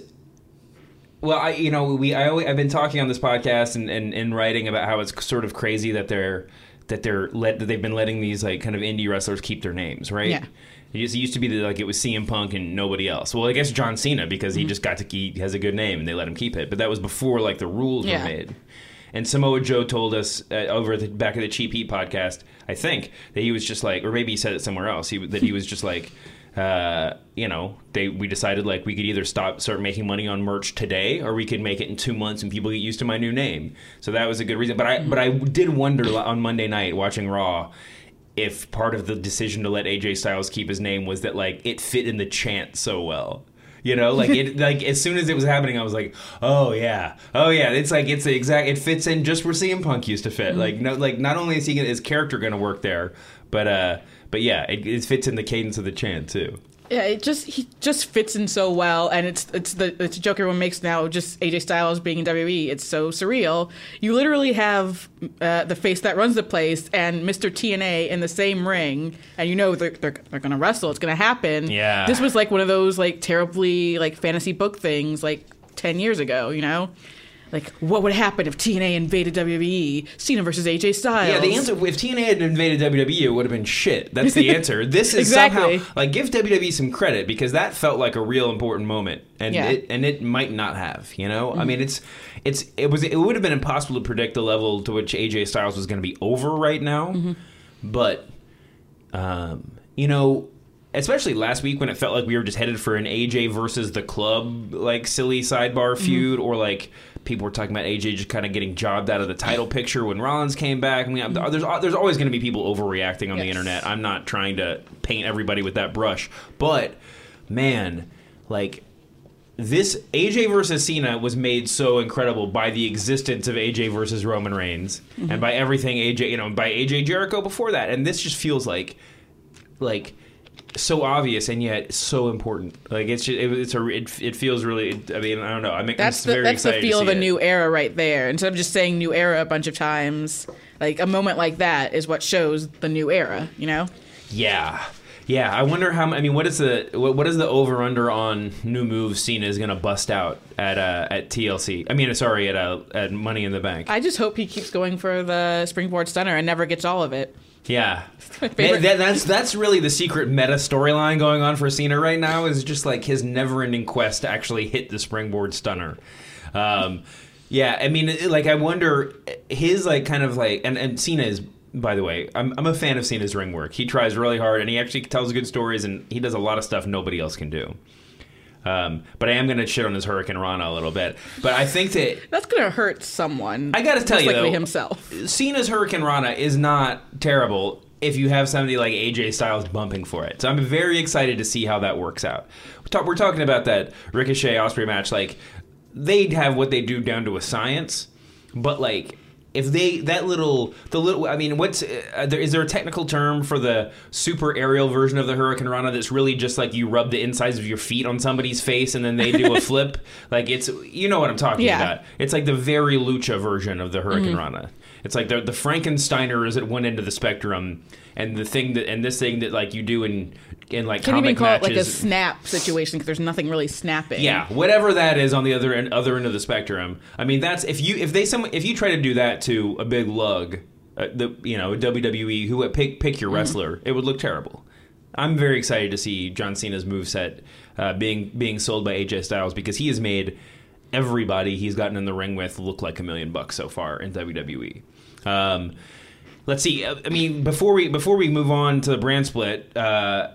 well, I you know we I always, I've been talking on this podcast and, and, and writing about how it's sort of crazy that they're that they're let that they've been letting these like kind of indie wrestlers keep their names, right? Yeah. It just used to be that like it was C M Punk and nobody else. Well, I guess John Cena because mm-hmm. he just got to keep, he has a good name and they let him keep it. But that was before like the rules yeah. were made. And Samoa Joe told us uh, over at the back of the Cheap Heat podcast, I think, that he was just like, or maybe he said it somewhere else, he, that he was just like, uh, you know, they we decided like we could either stop, start making money on merch today, or we could make it in two months and people get used to my new name. So that was a good reason. But I, but I did wonder on Monday night watching Raw if part of the decision to let A J Styles keep his name was that like it fit in the chant so well. You know, like it, like as soon as it was happening, I was like, "Oh yeah, oh yeah." It's like it's the exact. It fits in just where C M Punk used to fit. Mm-hmm. Like no, like not only is he gonna, his character going to work there, but uh, but yeah, it, it fits in the cadence of the chant too. Yeah, it just he just fits in so well, and it's it's the it's a joke everyone makes now. Just A J Styles being in W W E, it's so surreal. You literally have uh, the face that runs the place and Mister T N A in the same ring, and you know they're they're, they're going to wrestle. It's going to happen. Yeah, this was like one of those like terribly like fantasy book things like ten years ago. You know. Like, what would happen if T N A invaded W W E? Cena versus A J Styles. Yeah, the answer, if T N A had invaded W W E, it would have been shit. That's the answer. This is exactly. somehow, like, give W W E some credit, because that felt like a real important moment. And yeah. it and it might not have, you know? Mm-hmm. I mean, it's, it's, it was, it would have been impossible to predict the level to which A J Styles was going to be over right now. Mm-hmm. But, um, you know, especially last week when it felt like we were just headed for an A J versus the Club, like, silly sidebar feud, mm-hmm. or, like, people were talking about A J just kind of getting jobbed out of the title picture when Rollins came back. I mean, mm-hmm. there's there's always going to be people overreacting on yes. the internet. I'm not trying to paint everybody with that brush. But, man, like, this A J versus Cena was made so incredible by the existence of A J versus Roman Reigns, mm-hmm. and by everything A J, you know, by A J Jericho before that. And this just feels like, like, so obvious and yet so important. Like it's just, it, it's a it, it feels really. I mean, I don't know. I mean, that's I'm the very that's the excited feel to of see a it. new era right there. Instead of just saying new era a bunch of times, like a moment like that is what shows the new era. You know? Yeah. Yeah, I wonder how. I mean, what is the what, what is the over under on new moves Cena is going to bust out at uh, at T L C? I mean, sorry, at uh, at Money in the Bank. I just hope he keeps going for the springboard stunner and never gets all of it. Yeah, that, that, that's that's really the secret meta storyline going on for Cena right now. Is just like his never-ending quest to actually hit the springboard stunner. Um, yeah, I mean, like I wonder his like kind of like and and Cena is. By the way, I'm I'm a fan of Cena's ring work. He tries really hard, and he actually tells good stories, and he does a lot of stuff nobody else can do. Um, but I am going to shit on his Hurricane Rana a little bit. But I think that that's going to hurt someone. I got to tell you though, himself. Cena's Hurricane Rana is not terrible if you have somebody like A J Styles bumping for it. So I'm very excited to see how that works out. We're, talk, we're talking about that Ricochet Ospreay match. Like they have what they do down to a science, but like. If they that little the little I mean what's uh, there, is there a technical term for the super aerial version of the Hurricane Rana that's really just like you rub the insides of your feet on somebody's face and then they do a flip? Like it's you know what I'm talking yeah. about. It's like the very lucha version of the Hurricane mm-hmm. Rana. It's like the the Frankensteiner is at one end of the spectrum, and the thing that and this thing that like you do in in like Can't comic even call matches, it like a snap situation because there's nothing really snapping. Yeah, whatever that is on the other end, other end of the spectrum. I mean, that's if you if they some if you try to do that to a big lug, uh, the you know W W E who pick pick your wrestler, mm-hmm. it would look terrible. I'm very excited to see John Cena's moveset uh, being being sold by A J Styles because he has made everybody he's gotten in the ring with look like a million bucks so far in W W E. Um, let's see. I mean, before we before we move on to the brand split. Uh,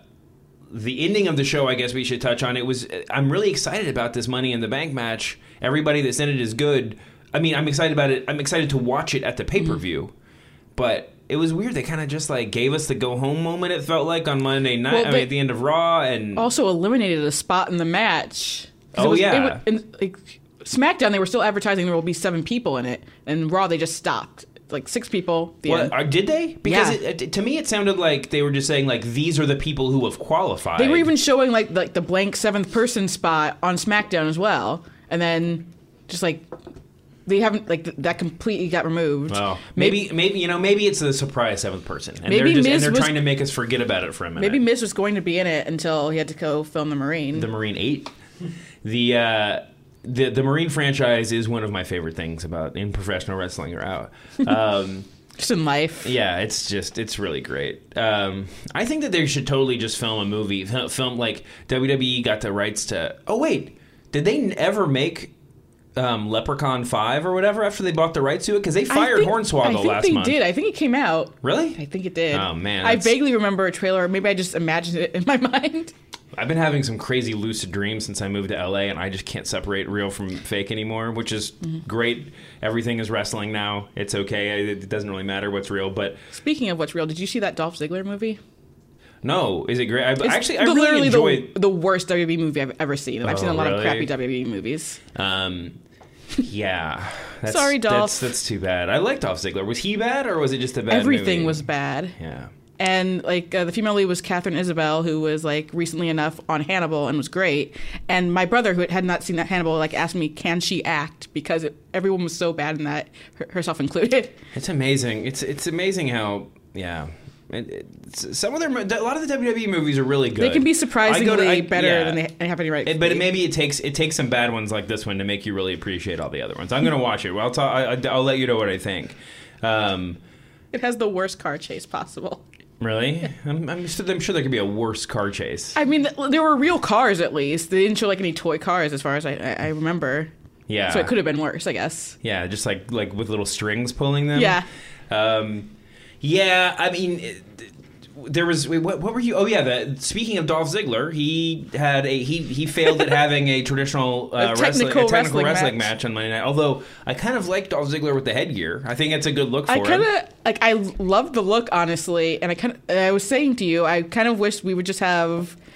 The ending of the show, I guess we should touch on. It was. I'm really excited about this Money in the Bank match. Everybody that's in it is good. I mean, I'm excited about it. I'm excited to watch it at the pay per view. Mm-hmm. But it was weird. They kind of just like gave us the go home moment. It felt like on Monday night. Well, I mean, at the end of Raw, and also eliminated a spot in the match. Oh it was, yeah. It was, in, like, SmackDown, they were still advertising there will be seven people in it, and Raw they just stopped. Like six people. The what, end. Uh, did they? Because yeah. it, it, to me, it sounded like they were just saying like these are the people who have qualified. They were even showing like like the blank seventh person spot on SmackDown as well, and then just like they haven't like th- that completely got removed. Well, maybe, maybe maybe you know maybe it's the surprise seventh person, and maybe they're just Miz and they're was, trying to make us forget about it for a minute. Maybe Miz was going to be in it until he had to go film the Marine. The Marine eight. the. Uh, The the Marine franchise is one of my favorite things about in professional wrestling or out. Um, just in life. Yeah, it's just, it's really great. Um, I think that they should totally just film a movie. Film like W W E got the rights to... Oh, wait. Did they ever make um, Leprechaun five or whatever after they bought the rights to it? Because they fired think, Hornswoggle I think last they month. did. I think it came out. Really? I think it did. Oh, man. I vaguely remember a trailer. Maybe I just imagined it in my mind. I've been having some crazy lucid dreams since I moved to L A, and I just can't separate real from fake anymore, which is mm-hmm. great. Everything is wrestling now. It's okay. It doesn't really matter what's real. But speaking of what's real, did you see that Dolph Ziggler movie? No. Is it great? I, it's actually, I the, really enjoy the, the worst W W E movie I've ever seen. I've oh, seen a lot really? of crappy W W E movies. Um, yeah. That's, Sorry, Dolph. That's, that's too bad. I like Dolph Ziggler. Was he bad, or was it just a bad Everything movie? was bad. Yeah. And like uh, the female lead was Catherine Isabel, who was like recently enough on Hannibal and was great. And my brother, who had not seen that Hannibal, like asked me, "Can she act?" Because it, everyone was so bad in that, her, herself included. It's amazing. It's it's amazing how yeah. It, it's, some of their a lot of the W W E movies are really good. They can be surprisingly to, I, better yeah. than they have any right to it, But be. maybe it takes it takes some bad ones like this one to make you really appreciate all the other ones. I'm going to watch it. Well, I'll, ta- I, I'll let you know what I think. Um, it has the worst car chase possible. Really? I'm, I'm, I'm sure there could be a worse car chase. I mean, there were real cars at least. They didn't show like any toy cars, as far as I, I, I remember. Yeah. So it could have been worse, I guess. Yeah, just like like with little strings pulling them. Yeah. Um, yeah, I mean, it, there was wait, what, what were you? Oh yeah, the, speaking of Dolph Ziggler, he had a he he failed at having a traditional uh, a technical wrestling, a technical wrestling, wrestling match. match on Monday night. Although I kind of like Dolph Ziggler with the headgear. I think it's a good look for I him. kind of like I love the look, honestly, and I kind of I was saying to you, I kind of wish we would just have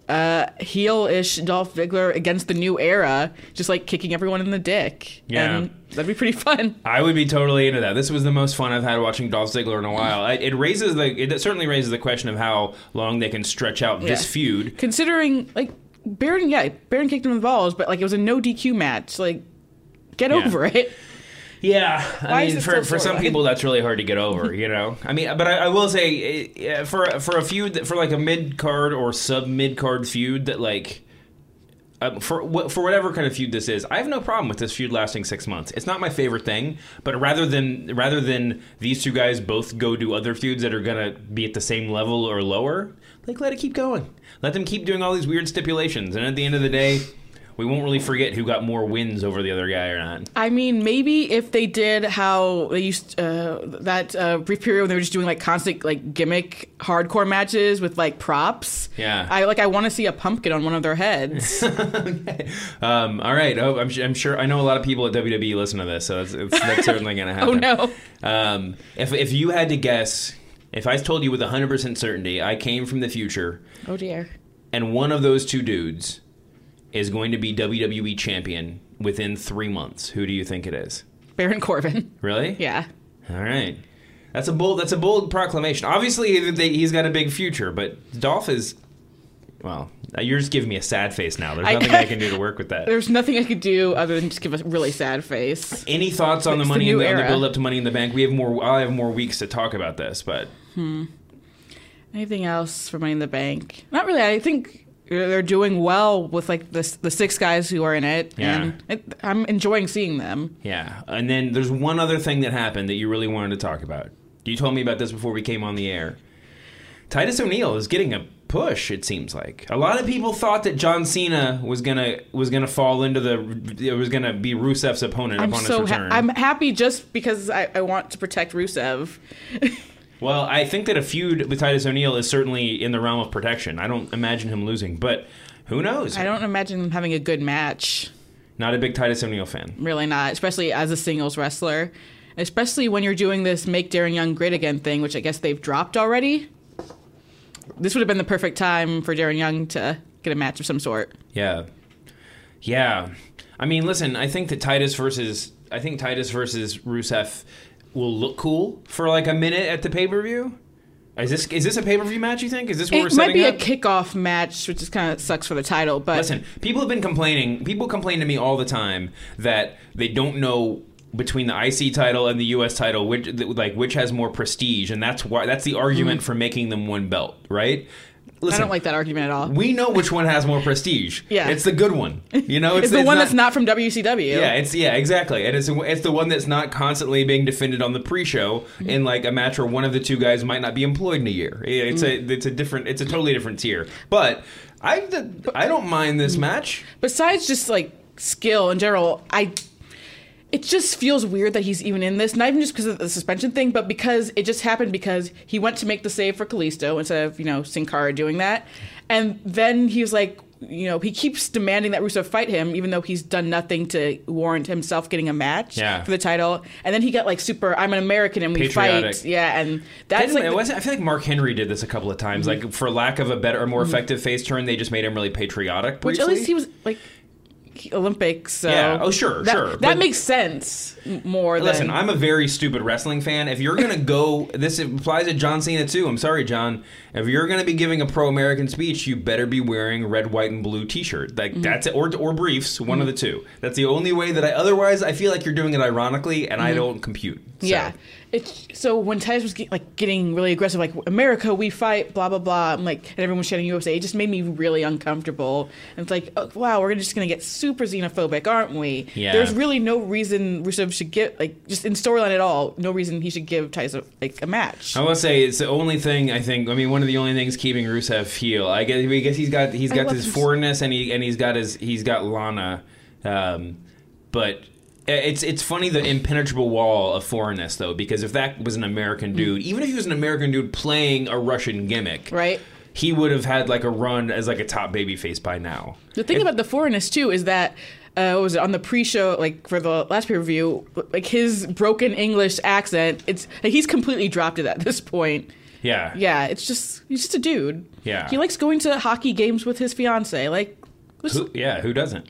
uh, heel-ish Dolph Ziggler against the New Era, just like kicking everyone in the dick. Yeah. And that'd be pretty fun. I would be totally into that. This was the most fun I've had watching Dolph Ziggler in a while. It, it raises the, it certainly raises the question of how long they can stretch out Yeah. this feud. Considering, like, Baron, yeah, Baron kicked him in the balls, but like it was a no D Q match. Like, get Yeah. over it. Yeah, I Why is mean, it for, so for some sore? people that's really hard to get over, you know. I mean, but I, I will say, eh, for for a feud, for like a mid card or sub mid card feud that like, uh, for wh- for whatever kind of feud this is, I have no problem with this feud lasting six months. It's not my favorite thing, but rather than rather than these two guys both go do other feuds that are gonna be at the same level or lower, like let it keep going. Let them keep doing all these weird stipulations, and at the end of the day, we won't really forget who got more wins over the other guy or not. I mean, maybe if they did how they used uh, that uh, brief period when they were just doing like constant like gimmick hardcore matches with like props. Yeah. I like I want to see a pumpkin on one of their heads. Okay. Um, all right. Oh, I'm, I'm sure. I know a lot of people at W W E listen to this, so that's, it's, that's certainly going to happen. Oh no. Um, if if you had to guess, if I told you with one hundred percent certainty, I came from the future, Oh dear. and one of those two dudes is going to be W W E champion within three months, who do you think it is? Baron Corbin. Really? Yeah. All right. That's a bold. That's a bold proclamation. Obviously, they, he's got a big future, but Dolph is. Well, you're just giving me a sad face now. There's I- nothing I, can do to work with that. There's nothing I could do other than just give a really sad face. Any thoughts on the It's the money in new the, on the era. build up to Money in the Bank? We have more. I have more weeks to talk about this, but Anything else for Money in the Bank? Not really. I think they're doing well with like the the six guys who are in it, Yeah. and it, I'm enjoying seeing them. yeah. And then there's one other thing that happened that you really wanted to talk about. You told me about this before we came on the air. Titus O'Neil is getting a push. It seems like a lot of people thought that John Cena was gonna was gonna fall into the it was gonna be Rusev's opponent I'm upon so his ha- return. I'm happy just because I, I want to protect Rusev. Well, I think that a feud with Titus O'Neil is certainly in the realm of protection. I don't imagine him losing, but who knows? I don't imagine them having a good match. Not a big Titus O'Neil fan. Really not, especially as a singles wrestler. Especially when you're doing this Make Darren Young Great Again thing, which I guess they've dropped already. This would have been the perfect time for Darren Young to get a match of some sort. Yeah. Yeah. I mean, listen, I think that Titus versus I think Titus versus Rusev will look cool for like a minute at the pay-per-view. Is this is this a pay-per-view match, you think? Is this what we're It might setting be up? a kickoff match, which is kind of sucks for the title, but Listen, people have been complaining. People complain to me all the time that they don't know between the I C title and the U S title which like which has more prestige, and that's why that's the argument for making them one belt, right? Listen, I don't like that argument at all. we know which one has more prestige. Yeah. It's the good one. You know, it's, It's the one not- that's not from W C W. Yeah, it's yeah, exactly, and it's it's the one that's not constantly being defended on the pre-show in like a match where one of the two guys might not be employed in a year. It's a it's a different it's a totally different tier. But I I don't mind this match. Besides just like skill in general, I it just feels weird that he's even in this. Not even just because of the suspension thing, but because it just happened because he went to make the save for Kalisto instead of, you know, Sin Cara doing that. And then he was like, you know, he keeps demanding that Rusev fight him, even though he's done nothing to warrant himself getting a match Yeah. for the title. And then he got like super, I'm an American and we Patriotic. fight. Yeah, and that's Didn't- like, it the- wasn't- I feel like Mark Henry did this a couple of times. Like for lack of a better or more effective face turn, they just made him really patriotic. which Briefly. at least he was like Olympics. So Yeah. Oh, sure, that, sure. That But- makes sense m- more Listen, than. I'm a very stupid wrestling fan. If you're going to go, this applies to John Cena too. I'm sorry, John. If you're going to be giving a pro-American speech, you better be wearing a red, white, and blue T-shirt. Like that's it, or or briefs, one of the two. That's the only way that I. Otherwise, I feel like you're doing it ironically, and I don't compute. So. Yeah. It's so when Titus was get, like getting really aggressive, like America, we fight, blah blah blah. I'm like, and everyone was shouting U S A. It just made me really uncomfortable. And it's like, oh, wow, we're just gonna get super xenophobic, aren't we? Yeah. There's really no reason Rusev should get like just in storyline at all. No reason he should give Titus a, like a match. I will say it's the only thing I think. I mean, one of the only things keeping Rusev heel. I guess, I guess he's got he's I got love this him. foreignness, and he and he's got his he's got Lana, um, but. It's it's funny the impenetrable wall of foreignness though, because if that was an American dude, even if he was an American dude playing a Russian gimmick, Right. he would have had like a run as like a top babyface by now. The thing about the foreignness too is that uh, what was it on the pre-show, like for the last pay-per-view, like his broken English accent, it's like, he's completely dropped it at this point. Yeah. Yeah, it's just he's just a dude. Yeah. He likes going to hockey games with his fiance. Like, who, yeah, who doesn't?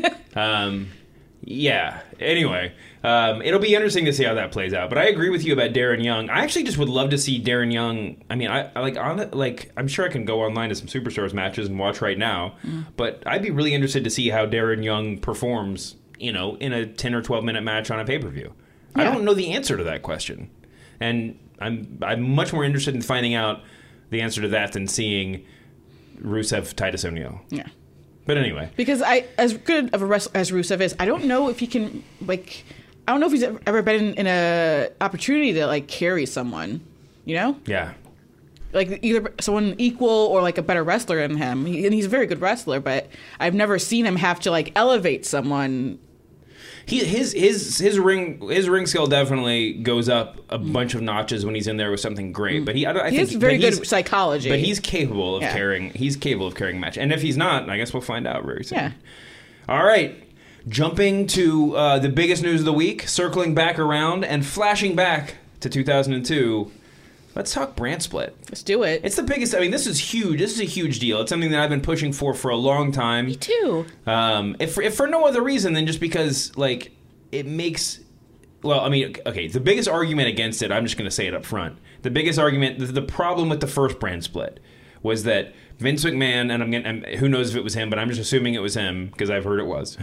um, yeah. Anyway, um, it'll be interesting to see how that plays out. But I agree with you about Darren Young. I actually just would love to see Darren Young. I mean, I, I like on like I'm sure I can go online to some Superstars matches and watch right now. Mm. But I'd be really interested to see how Darren Young performs, you know, in a ten or twelve minute match on a pay per view. Yeah. I don't know the answer to that question, and I'm I'm much more interested in finding out the answer to that than seeing Rusev Titus O'Neil. Yeah. But anyway, because I, as good of a wrestler as Rusev is, I don't know if he can like, I don't know if he's ever been in, in a opportunity to like carry someone, you know? Yeah. Like either someone equal or like a better wrestler than him, he, and he's a very good wrestler. But I've never seen him have to like elevate someone. He his his his ring his ring skill definitely goes up a mm. bunch of notches when he's in there with something great. Mm. But he I, I he think has very good psychology. But he's capable of yeah. carrying. He's capable of carrying a match. And if he's not, I guess we'll find out very soon. Yeah. All right. Jumping to uh, the biggest news of the week, circling back around and flashing back to two thousand two. Let's talk brand split. Let's do it. It's the biggest. I mean, this is huge. This is a huge deal. It's something that I've been pushing for for a long time. Me too. Um, if, if for no other reason than just because, like, it makes. Well, I mean, okay. The biggest argument against it, I'm just going to say it up front. The biggest argument, the, the problem with the first brand split, was that Vince McMahon, and I'm getting, who knows if it was him, but I'm just assuming it was him because I've heard it was.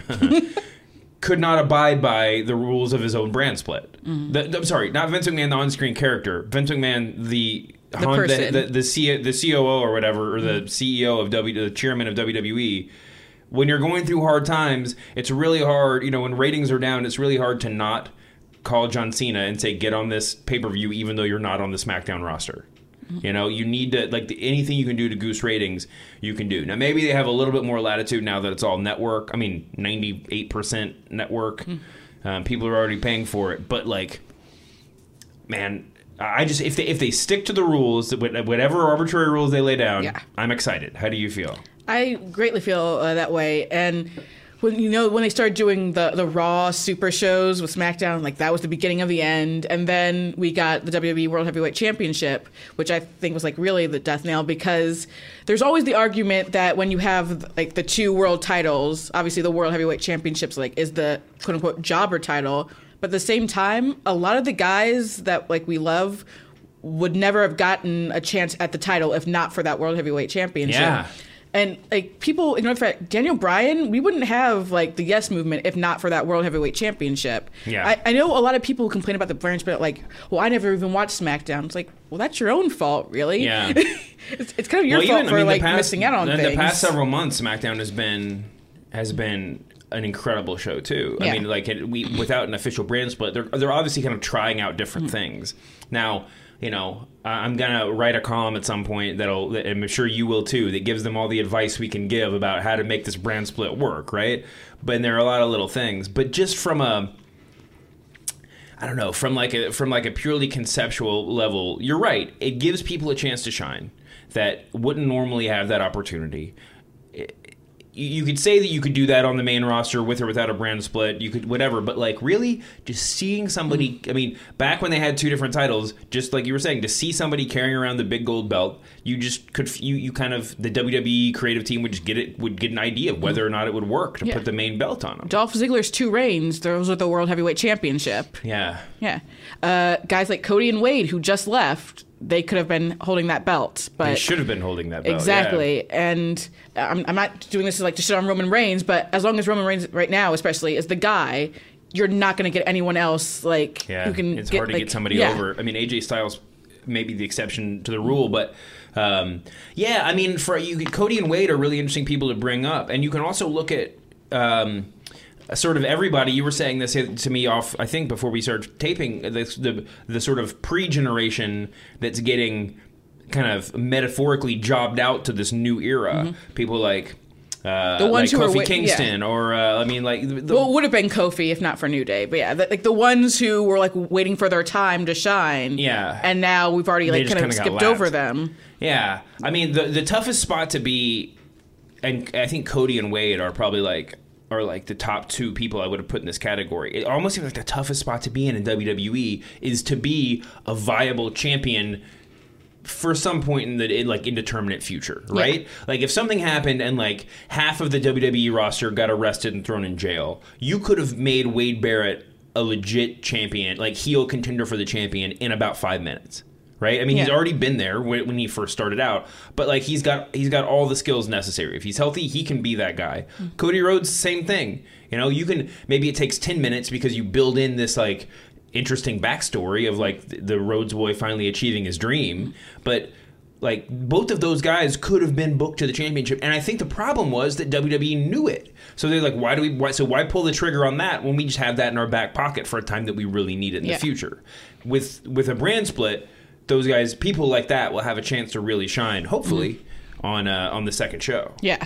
Could not abide by the rules of his own brand split. Mm-hmm. The, the, I'm sorry, not Vince McMahon, the on-screen character. Vince McMahon, the the, Hon, person. the, the, the, C, the C O O or whatever, or the mm-hmm. C E O of W, the chairman of W W E. When you're going through hard times, it's really hard. You know, when ratings are down, it's really hard to not call John Cena and say, "Get on this pay-per-view," even though you're not on the SmackDown roster. You know, you need to, like, the, anything you can do to goose ratings, you can do. Now, maybe they have a little bit more latitude now that it's all network. I mean, ninety-eight percent network. Mm. Um, people are already paying for it. But, like, man, I just, if they if they stick to the rules, whatever arbitrary rules they lay down, yeah. I'm excited. How do you feel? I greatly feel uh, that way. And when you know when they started doing the the Raw Super shows with SmackDown, like that was the beginning of the end. And then we got the W W E World Heavyweight Championship, which I think was like really the death nail, because there's always the argument that when you have like the two world titles, obviously the World Heavyweight Championships like is the quote unquote jobber title, but at the same time, a lot of the guys that like we love would never have gotten a chance at the title if not for that World Heavyweight Championship. Yeah. And like people ignore the fact, Daniel Bryan, we wouldn't have like the Yes Movement if not for that World Heavyweight Championship. Yeah. I, I know a lot of people complain about the branch, but like, well, I never even watched SmackDown. It's like, well, that's your own fault, really. Yeah. it's, it's kind of your well, fault even, for I mean, like past, missing out on the, things. The past several months, SmackDown has been has been an incredible show too. I yeah. mean, like it, we without an official brand split, they're they're obviously kind of trying out different mm-hmm. things now. You know, I'm going to write a column at some point that'll, that I'm sure you will too, that gives them all the advice we can give about how to make this brand split work, right? But there are a lot of little things. But just from a, I don't know, from like a, from like a purely conceptual level, you're right. It gives people a chance to shine that wouldn't normally have that opportunity. It, you could say that you could do that on the main roster with or without a brand split. You could whatever, but like really, just seeing somebody. I mean, back when they had two different titles, just like you were saying, to see somebody carrying around the big gold belt, you just could you you kind of the W W E creative team would just get it would get an idea of whether or not it would work to yeah. put the main belt on them. Dolph Ziggler's two reigns; those are the World Heavyweight Championship. Yeah, yeah. Uh, guys like Cody and Wade, who just left. They could have been holding that belt, but they should have been holding that belt. Exactly, yeah. And I'm, I'm not doing this to like to shit on Roman Reigns, but as long as Roman Reigns right now, especially, is the guy, you're not going to get anyone else like yeah, who can. It's get, hard to like, get somebody yeah. over. I mean, A J Styles may be the exception to the rule, but um, yeah, I mean, for you, Cody and Wade are really interesting people to bring up, and you can also look at. Um, Sort of everybody, you were saying this to me off, I think, before we started taping, the, the, the sort of pre-generation that's getting kind of metaphorically jobbed out to this new era. Mm-hmm. People like uh, the ones like who Kofi were, Kingston, yeah. or, uh, I mean, like... The, well, it would have been Kofi if not for New Day, but yeah, the, like the ones who were like waiting for their time to shine. Yeah. And now we've already like kind of skipped over them. Yeah. I mean, the, the toughest spot to be, and I think Cody and Wade are probably like... are like the top two people I would have put in this category. It almost seems like the toughest spot to be in in W W E is to be a viable champion for some point in the in, like indeterminate future, right? Yeah. Like if something happened and like half of the W W E roster got arrested and thrown in jail, you could have made Wade Barrett a legit champion, like heel contender for the champion in about five minutes. Right? I mean, yeah. he's already been there when, when he first started out, but like he's got he's got all the skills necessary. If he's healthy, he can be that guy. Mm-hmm. Cody Rhodes, same thing. You know, you can maybe it takes ten minutes because you build in this like interesting backstory of like the Rhodes boy finally achieving his dream, but like both of those guys could have been booked to the championship, and I think the problem was that W W E knew it. So they're like, why do we? Why, so why pull the trigger on that when we just have that in our back pocket for a time that we really need it in yeah. the future? With with a brand split, those guys, people like that, will have a chance to really shine, hopefully, mm-hmm. on uh, on the second show. Yeah.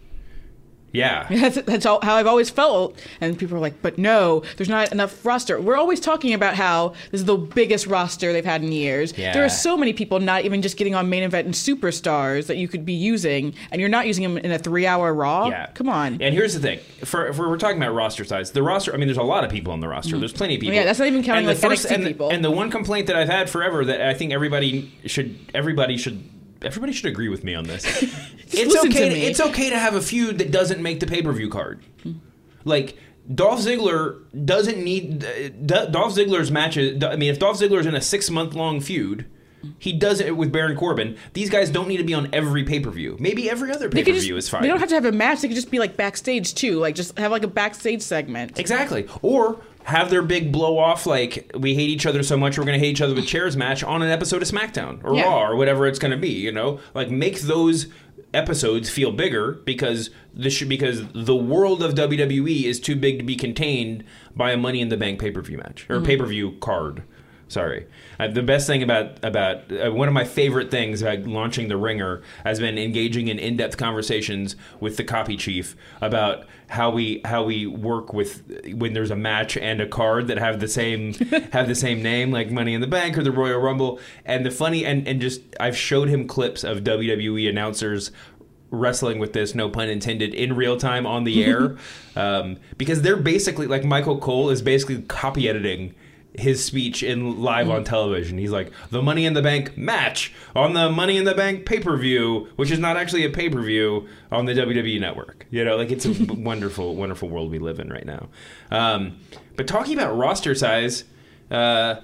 Yeah. That's, that's all, how I've always felt. And people are like, but no, there's not enough roster. We're always talking about how this is the biggest roster they've had in years. Yeah. There are so many people not even just getting on main event and superstars that you could be using, and you're not using them in a three-hour Raw? Yeah. Come on. And here's the thing. For, if we're talking about roster size, the roster, I mean, there's a lot of people on the roster. Mm-hmm. There's plenty of people. Yeah, that's not even counting like N X T and people. The, and the one complaint that I've had forever that I think everybody should, everybody should, Everybody should agree with me on this. It's okay. To, it's okay to have a feud that doesn't make the pay-per-view card. Like Dolph Ziggler doesn't need Dolph Ziggler's matches. I mean, if Dolph Ziggler's in a six-month-long feud, he does it with Baron Corbin. These guys don't need to be on every pay-per-view. Maybe every other pay-per-view is fine. They don't have to have a match. They could just be like backstage too. Like just have like a backstage segment. Exactly. Or have their big blow off, like we hate each other so much we're going to hate each other with chairs match on an episode of SmackDown or yeah. Raw or whatever it's going to be. You know, like make those episodes feel bigger because this should because the world of W W E is too big to be contained by a Money in the Bank pay per view match or mm-hmm. pay per view card. Sorry. Uh, the best thing about, about uh, one of my favorite things about launching The Ringer has been engaging in in-depth conversations with the copy chief about how we how we work with when there's a match and a card that have the same have the same name, like Money in the Bank or the Royal Rumble. And the funny and, and just I've showed him clips of W W E announcers wrestling with this, no pun intended, in real time on the air. um, because they're basically like Michael Cole is basically copy editing his speech in live on television. He's like, the Money in the Bank match on the Money in the Bank pay-per-view, which is not actually a pay-per-view on the W W E network. You know, like it's a wonderful, wonderful world we live in right now. Um, but talking about roster size, uh,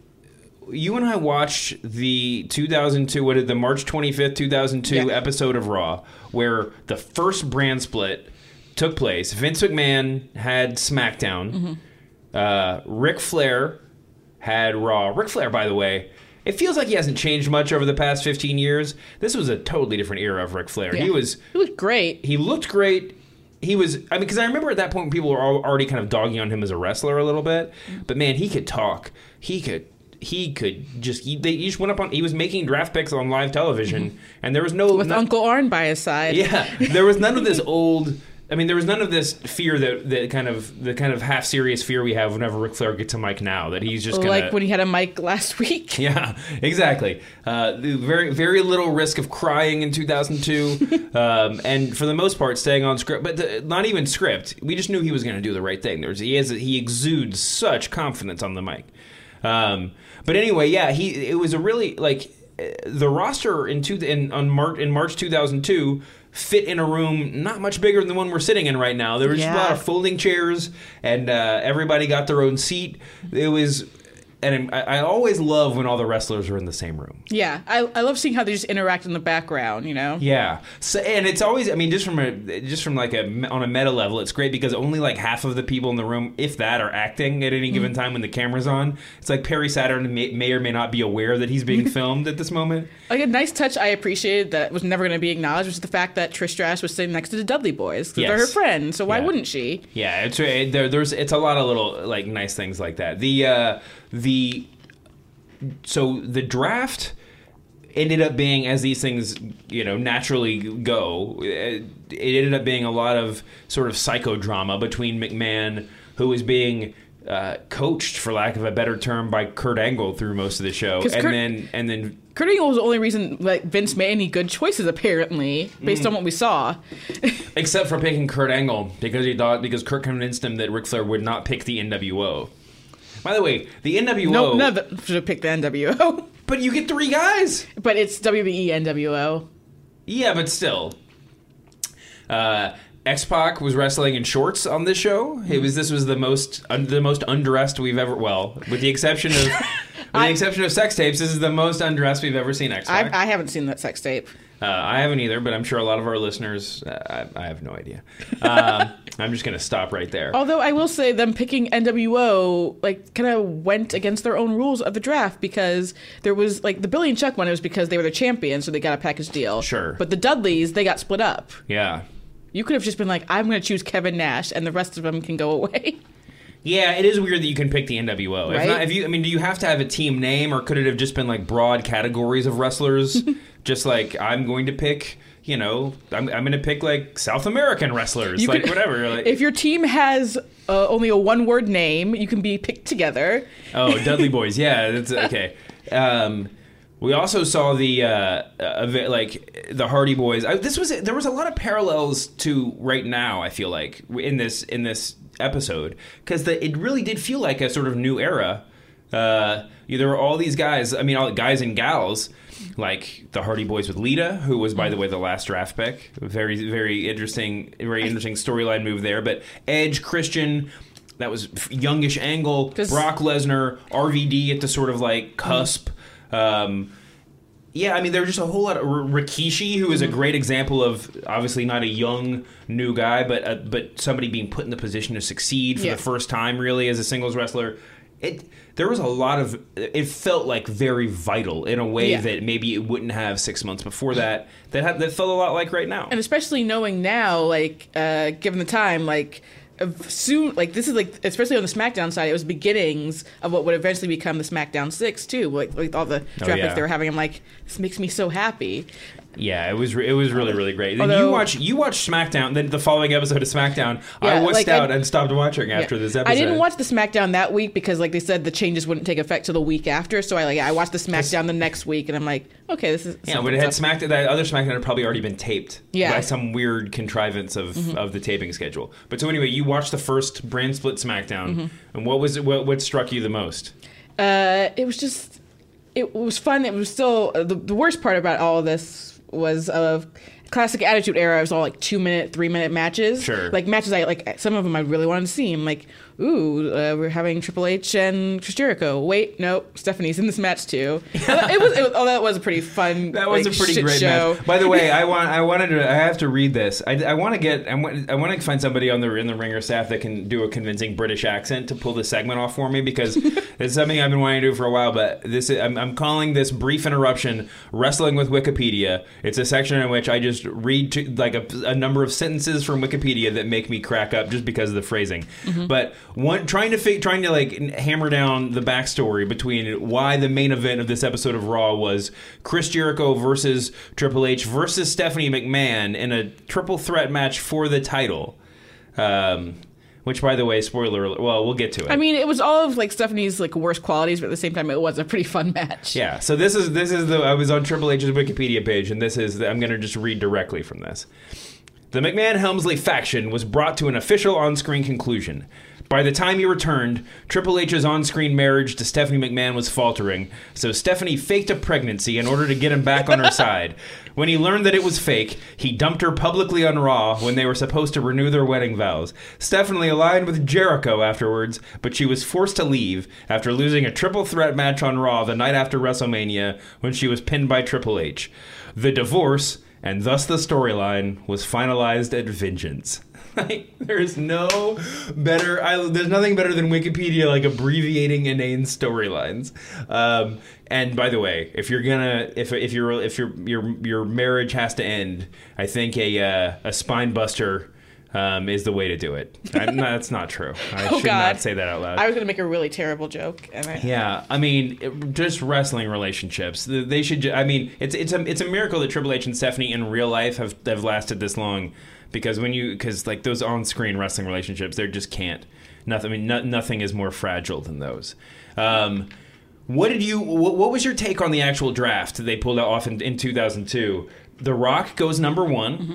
you and I watched the two thousand two, what did the March twenty-fifth, two thousand two yeah. episode of Raw, where the first brand split took place. Vince McMahon had SmackDown. Mm-hmm. Uh, Ric Flair had Raw. Ric Flair, by the way, it feels like he hasn't changed much over the past fifteen years. This was a totally different era of Ric Flair. Yeah. He was... He looked great. He looked great. He was... I mean, because I remember at that point people were already kind of dogging on him as a wrestler a little bit. But, man, he could talk. He could... He could just... He, they, he just went up on... He was making draft picks on live television. Mm-hmm. And there was no... With no, Uncle Arn by his side. Yeah. There was none of this old... I mean, there was none of this fear that, that kind of the kind of half serious fear we have whenever Ric Flair gets a mic now that he's just gonna, like when he had a mic last week. Yeah, exactly. Uh, very very little risk of crying in two thousand two, um, and for the most part staying on script. But the, not even script. We just knew he was going to do the right thing. There's he has he exudes such confidence on the mic. Um, but anyway, yeah, he it was a really like the roster in two in on March in March two thousand two. Fit in a room not much bigger than the one we're sitting in right now. There was yeah. a lot of folding chairs, and uh, everybody got their own seat. It was, and I, I always love when all the wrestlers are in the same room. Yeah, I, I love seeing how they just interact in the background. You know. Yeah, so and it's always, I mean, just from a just from like a on a meta level, it's great because only like half of the people in the room, if that, are acting at any given time when the camera's on. It's like Perry Saturn may, may or may not be aware that he's being filmed at this moment. Like a nice touch I appreciated that was never going to be acknowledged was the fact that Trish Stratus was sitting next to the Dudley Boys because yes. they're her friends. So why yeah. wouldn't she? Yeah, it's it, there, there's it's a lot of little like nice things like that. The uh, the so the draft ended up being, as these things you know naturally go, it, it ended up being a lot of sort of psychodrama between McMahon, who was being uh, coached, for lack of a better term, by Kurt Angle through most of the show, and Kurt, then and then Kurt Angle was the only reason like Vince made any good choices, apparently, based mm. on what we saw. Except for picking Kurt Angle because he thought because Kurt convinced him that Ric Flair would not pick the N W O. By the way, the N W O... No, none of them should have picked the N W O. But you get three guys. But it's W W E N W O. Yeah, but still. Uh, X-Pac was wrestling in shorts on this show. It was this was the most un, the most undressed we've ever. Well, with the exception of with I, the exception of sex tapes, this is the most undressed we've ever seen X-Pac. I, I haven't seen that sex tape. Uh, I haven't either, but I'm sure a lot of our listeners. Uh, I, I have no idea. Um, I'm just going to stop right there. Although I will say, them picking N W O like kind of went against their own rules of the draft, because there was like the Billy and Chuck one. It was because they were the champions, so they got a package deal. Sure. But the Dudleys, they got split up. Yeah. You could have just been like, I'm going to choose Kevin Nash, and the rest of them can go away. Yeah, it is weird that you can pick the N W O. Right? If not, if you, I mean, do you have to have a team name, or could it have just been like broad categories of wrestlers? Just like, I'm going to pick, you know, I'm, I'm going to pick like South American wrestlers, You like could- whatever. Like, If your team has uh, only a one-word name, you can be picked together. oh, Dudley Boys, yeah, that's okay. Um, we also saw the uh, uh, like the Hardy Boys. I, this was there was a lot of parallels to right now. I feel like in this in this episode, because it really did feel like a sort of new era. Uh, there were all these guys. I mean, all guys and gals. Like the Hardy Boys with Lita, who was, by the way, the last draft pick. Very, very interesting, very interesting storyline move there. But Edge, Christian, that was youngish Angle, Brock Lesnar, R V D at the sort of like cusp. Um, yeah, I mean, there were just a whole lot of R- Rikishi, who is a great example of obviously not a young new guy, but uh, but somebody being put in the position to succeed for Yeah. the first time, really, as a singles wrestler. It there was a lot of it felt like very vital in a way Yeah. that maybe it wouldn't have six months before that. That had, that felt a lot like right now. And especially knowing now, like, uh, given the time, like, of soon, like, this is like, especially on the SmackDown side, it was beginnings of what would eventually become the SmackDown six too. Like, like all the Oh, draft yeah. picks they were having, I'm like, this makes me so happy. Yeah, it was re- it was really really great. Then Although- you watch you watch SmackDown. Then the following episode of SmackDown, I Yeah, wussed like, out I- and stopped watching after Yeah. this episode. I didn't watch the SmackDown that week because, like they said, the changes wouldn't take effect till the week after. So I like I watched the SmackDown the next week, and I'm like, okay, this is Yeah, but it had Smack that other SmackDown had probably already been taped Yeah. by some weird contrivance of, Mhm. of the taping schedule. But so anyway, you watched the first brand split SmackDown, Mhm. and what was it, what, what struck you the most? Uh, it was just, it was fun. It was still uh, the, the worst part about all of this was of classic Attitude Era. It was all like two minute, three minute matches. Sure. Like matches I like. Some of them I really wanted to see. I'm like, ooh, uh, we're having Triple H and Chris Jericho. Wait, nope, Stephanie's in this match too. it was, it was. Oh, that was a pretty fun. That was like, a pretty shit great show. match. By the way, I want I wanted to I have to read this. I, I want to get I want I want to find somebody on the in the Ringer staff that can do a convincing British accent to pull this segment off for me, because it's something I've been wanting to do for a while. But this is, I'm, I'm calling this brief interruption Wrestling with Wikipedia. It's a section in which I just read to, like a, a number of sentences from Wikipedia that make me crack up just because of the phrasing. Mhm. But one trying to fig, trying to like hammer down the backstory between why the main event of this episode of Raw was Chris Jericho versus Triple H versus Stephanie McMahon in a triple threat match for the title. Um, which, by the way, spoiler alert. Well, we'll get to it. I mean, it was all of like Stephanie's like worst qualities, but at the same time, it was a pretty fun match. Yeah, so this is this is the I was on Triple H's Wikipedia page, and this is the, I'm going to just read directly from this. The McMahon-Helmsley faction was brought to an official on-screen conclusion. By the time he returned, Triple H's on-screen marriage to Stephanie McMahon was faltering, so Stephanie faked a pregnancy in order to get him back on her side. When he learned that it was fake, he dumped her publicly on Raw when they were supposed to renew their wedding vows. Stephanie aligned with Jericho afterwards, but she was forced to leave after losing a triple threat match on Raw the night after WrestleMania when she was pinned by Triple H. The divorce, and thus the storyline, was finalized at Vengeance. Like, there's no better. I, there's nothing better than Wikipedia like abbreviating inane storylines. Um, and by the way, if you're gonna, if if your if your your your marriage has to end, I think a uh, a spine buster um, is the way to do it. I, no, that's not true. I Oh, should God. not say that out loud. I was gonna make a really terrible joke, and I, Yeah, I mean, it, just wrestling relationships. They should. ju- I mean, it's it's a it's a miracle that Triple H and Stephanie in real life have have lasted this long. Because when you, because like those on-screen wrestling relationships, they just can't. Nothing. I mean, no, nothing is more fragile than those. Um, what did you? What, what was your take on the actual draft they pulled off in, in two thousand two? The Rock goes number one. Mm-hmm.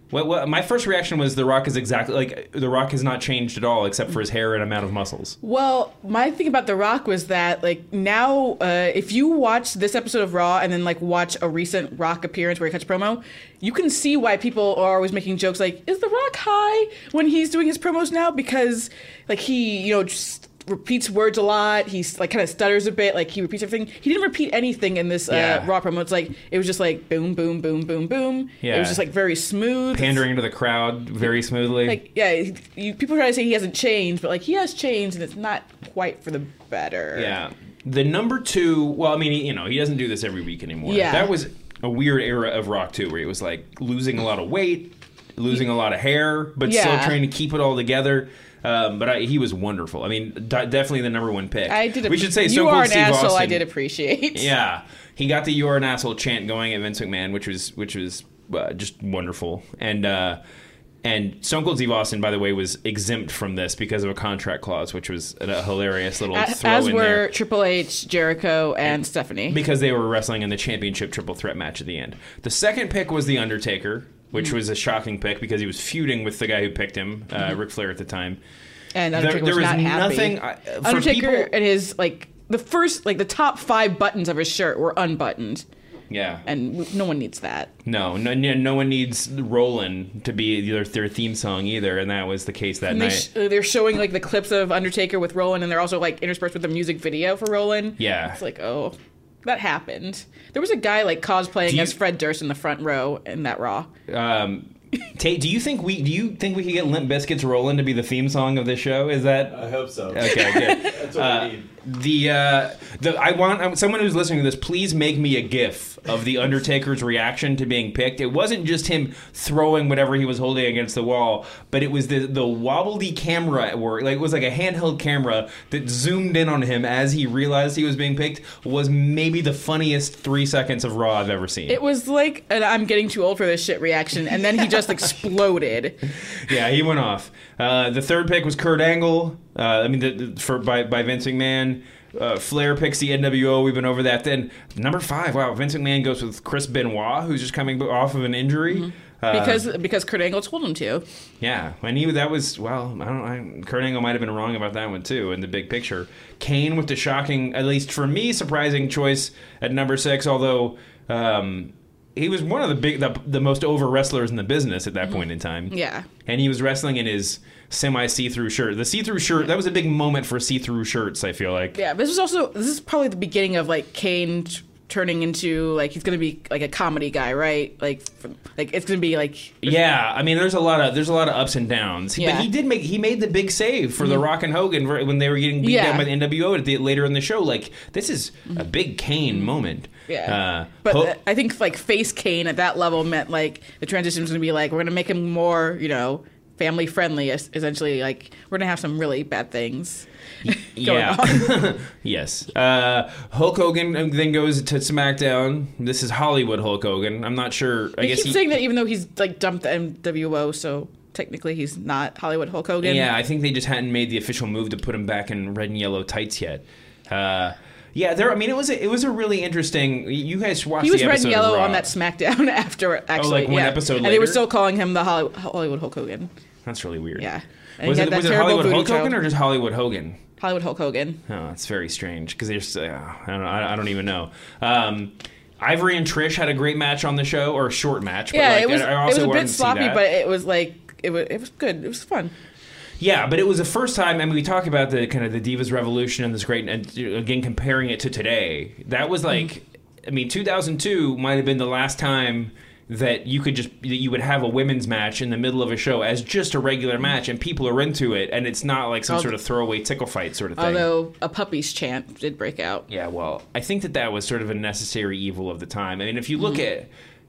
What, what, my first reaction was The Rock is exactly like The Rock has not changed at all except for his hair and amount of muscles. Well, my thing about The Rock was that like now, uh, if you watch this episode of Raw and then like watch a recent Rock appearance where he cuts promo, you can see why people are always making jokes like, "Is The Rock high?" when he's doing his promos now, because like he, you know, just repeats words a lot. He's like kind of stutters a bit. Like he repeats everything. He didn't repeat anything in this uh, Yeah. Raw promo. It's like it was just like boom, boom, boom, boom, boom. Yeah. It was just like very smooth. Pandering to the crowd very smoothly. Like yeah, you, people try to say he hasn't changed, but like he has changed, and it's not quite for the better. Yeah. The number two, well, I mean, he, you know, he doesn't do this every week anymore. Yeah. That was a weird era of Rock, too, where he was, like, losing a lot of weight, losing a lot of hair, but Yeah. still trying to keep it all together. Um, but I, he was wonderful. I mean, d- definitely the number one pick. I did. We should say you Stone are Cold an Steve asshole. Austin. I did appreciate. Yeah. He got the "You Are an Asshole" chant going at Vince McMahon, which was which was uh, just wonderful. And uh, and Stone Cold Steve Austin, by the way, was exempt from this because of a contract clause, which was a hilarious little As, throw as in were there. Triple H, Jericho, and Stephanie. Because they were wrestling in the championship triple threat match at the end. The second pick was The Undertaker, which Mm-hmm. was a shocking pick because he was feuding with the guy who picked him, uh, Mm-hmm. Ric Flair at the time. And There- Undertaker there was was not happy. nothing, uh, for Undertaker people- and his like the first like the top five buttons of his shirt were unbuttoned, Yeah. and w- no one needs that. No, no, no one needs Rollin' to be their, their theme song either, and that was the case that And they night. sh- uh, they're showing like the clips of Undertaker with Roland, and they're also like interspersed with the music video for Roland. Yeah. It's like, oh, that happened. There was a guy like cosplaying Do you- as Fred Durst in the front row in that Raw. Um, Tate, do you think we do you think we could get Limp Bizkit's "Rollin'" to be the theme song of this show? Is that I hope so. okay? Good. That's what Uh, we need. The uh, the I want um, someone who's listening to this. Please make me a GIF of the Undertaker's reaction to being picked. It wasn't just him throwing whatever he was holding against the wall, but it was the the wobbly camera at work. Like it was like a handheld camera that zoomed in on him as he realized he was being picked. Was maybe the funniest three seconds of Raw I've ever seen. It was like an "I'm getting too old for this shit" reaction, and then he just exploded. Yeah, he went off. Uh, the third pick was Kurt Angle. Uh, I mean, the, the, for by by Vince McMahon. Uh, Flair picks the N W O. We've been over that. Then number five. Wow, Vince McMahon goes with Chris Benoit, who's just coming off of an injury. Mm-hmm. Uh, Because because Kurt Angle told him to. yeah, I knew that was well. I don't. I, Kurt Angle might have been wrong about that one too. In the big picture, Kane with the shocking, at least for me, surprising choice at number six. Although um, he was one of the big, the, the most over wrestlers in the business at that Mm-hmm. point in time. Yeah. And he was wrestling in his semi see-through shirt. The see-through shirt, that was a big moment for see-through shirts, I feel like. Yeah, this was also this is probably the beginning of like Kane t- turning into like he's gonna be like a comedy guy, right? Like, f- like it's gonna be like Yeah, I mean, there's a lot of there's a lot of ups and downs. Yeah. But he did make he made the big save for the Rock and Hogan when they were getting beat Yeah. down by the N W O at the, later in the show. Like this is a big Kane moment. yeah. Uh, but Ho- uh, I think like face Kane at that level meant like the transition was gonna be like we're gonna make him more, you know, family friendly. es- Essentially, like we're gonna have some really bad things. going yeah. on. Yes. Uh, Hulk Hogan then goes to SmackDown. This is Hollywood Hulk Hogan. I'm not sure. I They guess keep he, saying that even though he's like dumped the N W O, so technically he's not Hollywood Hulk Hogan. Yeah, I think they just hadn't made the official move to put him back in red and yellow tights yet. Uh, yeah, there. I mean, it was a, it was a really interesting. You guys watched He was the red episode and yellow of Raw. on that SmackDown after actually. like, one yeah. episode and they were later? still calling him the Holly- Hollywood Hulk Hogan. That's really weird. Yeah. And Was he it, had that was it terrible Hollywood booty Hulk Hogan child. or just Hollywood Hogan? Hollywood Hulk Hogan. Oh, that's very strange because they're. Uh, I don't know. I, I don't even know. Um, Ivory and Trish had a great match on the show, or a short match. But Yeah, like, it was I, I it also was a wanted bit to see sloppy, that. but it was like it was it was good. It was fun. Yeah, but it was the first time. I mean, we talk about the kind of the Divas Revolution and this great, and again comparing it to today. That was like, Mm-hmm. I mean, two thousand two might have been the last time that you could just that you would have a women's match in the middle of a show as just a regular match, and people are into it, and it's not like some Although- sort of throwaway tickle fight sort of thing. Although a puppies chant did break out. Yeah, well, I think that that was sort of a necessary evil of the time. I mean, if you look Mm-hmm.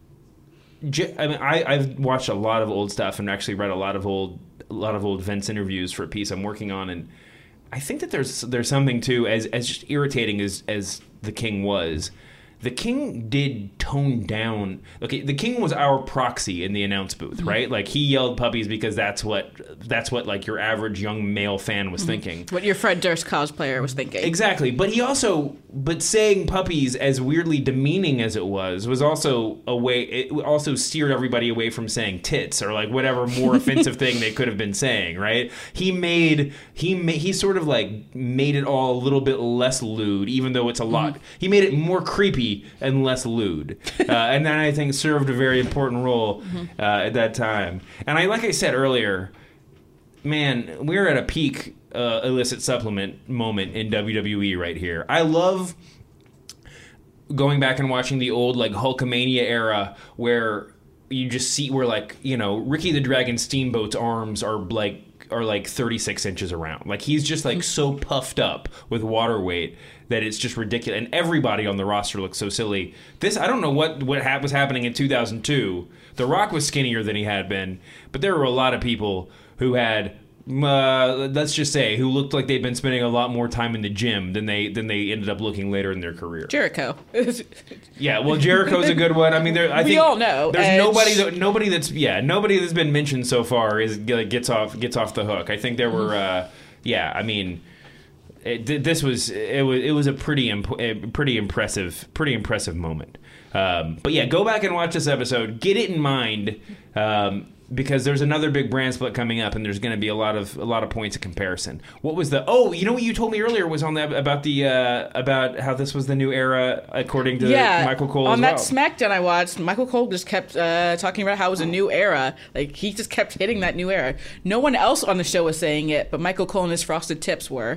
at, J- I mean, I, I've watched a lot of old stuff and actually read a lot of old, a lot of old Vince interviews for a piece I'm working on, and I think that there's there's something too as as just irritating as as the King was. The King did tone down. Okay, the King was our proxy in the announce booth, Mm-hmm. right? Like he yelled puppies because that's what that's what like your average young male fan was Mm-hmm. thinking. What your Fred Durst cosplayer was thinking. Exactly, but he also but saying puppies, as weirdly demeaning as it was, was also a way. It also steered everybody away from saying tits or like whatever more offensive thing they could have been saying. Right? He made he made, he sort of like made it all a little bit less lewd, even though it's a lot. Mm-hmm. He made it more creepy and less lewd, uh, and that I think served a very important role mm-hmm. uh, at that time. And I, like I said earlier, man, we're at a peak. Uh, illicit supplement moment in W W E right here. I love going back and watching the old like Hulkamania era where you just see where like, you know, Ricky the Dragon Steamboat's arms are like are like thirty-six inches around. Like he's just like so puffed up with water weight that it's just ridiculous. And everybody on the roster looks so silly. This I don't know what what ha- was happening in two thousand two. The Rock was skinnier than he had been, but there were a lot of people who had Uh, let's just say who looked like they'd been spending a lot more time in the gym than they than they ended up looking later in their career. Jericho. Yeah, well, Jericho's a good one. I mean, there, I we think all know there's Edge. nobody that nobody that's yeah nobody that's been mentioned so far is gets off gets off the hook. I think there were uh, yeah. I mean, it, this was it was it was a pretty imp- a pretty impressive pretty impressive moment. Um, but yeah, go back and watch this episode. Get it in mind. Um, Because there's another big brand split coming up, and there's going to be a lot of a lot of points of comparison. What was the? Oh, you know what you told me earlier was on that about the uh, about how this was the new era according to yeah, Michael Cole. On as that well. SmackDown I watched, Michael Cole just kept uh, talking about how it was a new era. Like he just kept hitting that new era. No one else on the show was saying it, but Michael Cole and his frosted tips were.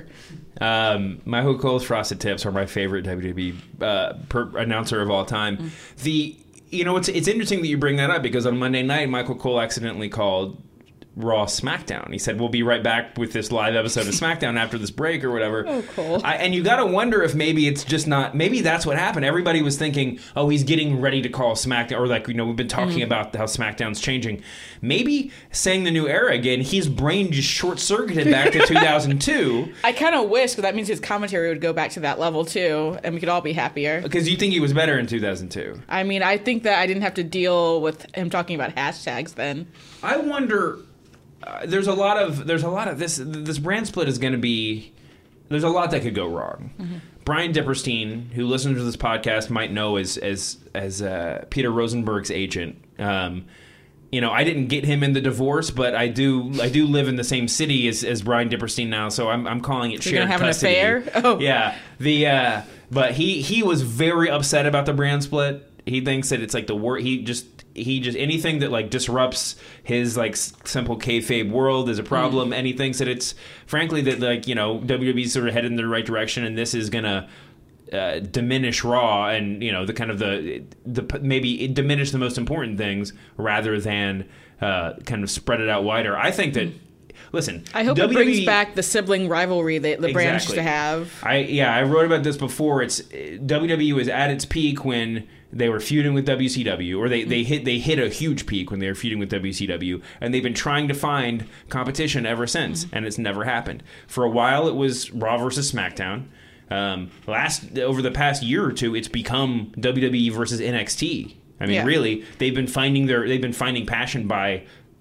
Um, Michael Cole's frosted tips are my favorite W W E uh, per- announcer of all time. Mm. The You know, it's it's interesting that you bring that up because on Monday night, Michael Cole accidentally called Raw SmackDown. He said, we'll be right back with this live episode of SmackDown after this break or whatever. Oh, cool. I, and you got to wonder if maybe it's just not, maybe that's what happened. Everybody was thinking, oh, he's getting ready to call SmackDown, or like, you know, we've been talking mm-hmm. about how SmackDown's changing. Maybe saying the new era again, his brain just short-circuited back to two thousand two. I kind of wish, because that means his commentary would go back to that level too, and we could all be happier. Because you think he was better in two thousand two. I mean, I think that I didn't have to deal with him talking about hashtags then. I wonder... Uh, there's a lot of there's a lot of this this brand split is going to be there's a lot that could go wrong. Mm-hmm. Brian Dipperstein, who listens to this podcast, might know as as as uh, Peter Rosenberg's agent. Um, you know, I didn't get him in the divorce, but I do I do live in the same city as, as Brian Dipperstein now, so I'm I'm calling it so shared you're gonna have custody. An affair? Oh, yeah. The uh, but he he was very upset about the brand split. He thinks that it's like the wor- he just. He just anything that like disrupts his like simple kayfabe world is a problem, mm. and he thinks that it's frankly that like you know W W E's sort of headed in the right direction, and this is gonna uh, diminish Raw and you know the kind of the the maybe diminish the most important things rather than uh, kind of spread it out wider. I think that. Mm. Listen, I hope W W E, it brings back the sibling rivalry that the exactly. brands used to have. I yeah, I wrote about this before. It's W W E was at its peak when they were feuding with W C W, or they, they hit they hit a huge peak when they were feuding with W C W, and they've been trying to find competition ever since, mm-hmm. and it's never happened. For a while, it was Raw versus SmackDown. Um, last over the past year or two, it's become W W E versus N X T. I mean, yeah. really, they've been finding their they've been finding passion by.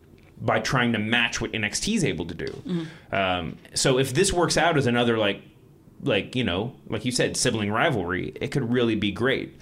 by trying to match what N X T is able to do. Mm-hmm. Um, so if this works out as another, like, like you know, like you said, sibling rivalry, it could really be great.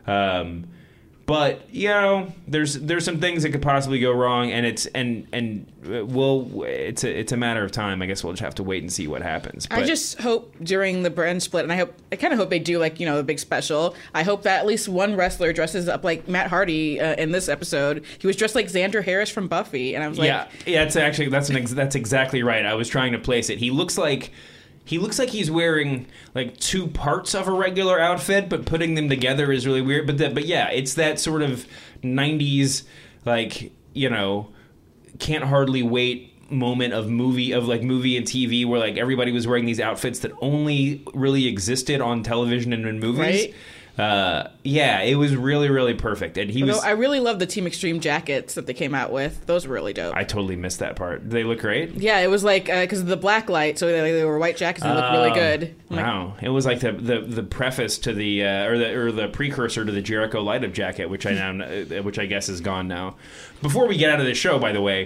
Um, but, you know, there's there's some things that could possibly go wrong, and it's and and we'll it's a it's a matter of time. I guess we'll just have to wait and see what happens. But, I just hope during the brand split, and I hope I kind of hope they do like you know the big special. I hope that at least one wrestler dresses up like Matt Hardy uh, in this episode. He was dressed like Xander Harris from Buffy, and I was like, yeah, yeah, it's actually that's an ex- that's exactly right. I was trying to place it. He looks like. He looks like he's wearing like two parts of a regular outfit, but putting them together is really weird. But that, but yeah, it's that sort of nineties, like you know, can't hardly wait moment of movie of like movie and T V where like everybody was wearing these outfits that only really existed on television and in movies. Right? Uh, yeah, it was really, really perfect. And he Although was. I really love the Team Extreme jackets that they came out with. Those were really dope. I totally missed that part. Did they look great? Yeah, it was like because uh, of the black light, so they, they were white jackets and they looked really good. I'm wow, like, it was like the, the, the preface to the uh, or the or the precursor to the Jericho Light Up jacket, which I now which I guess is gone now. Before we get out of this show, by the way.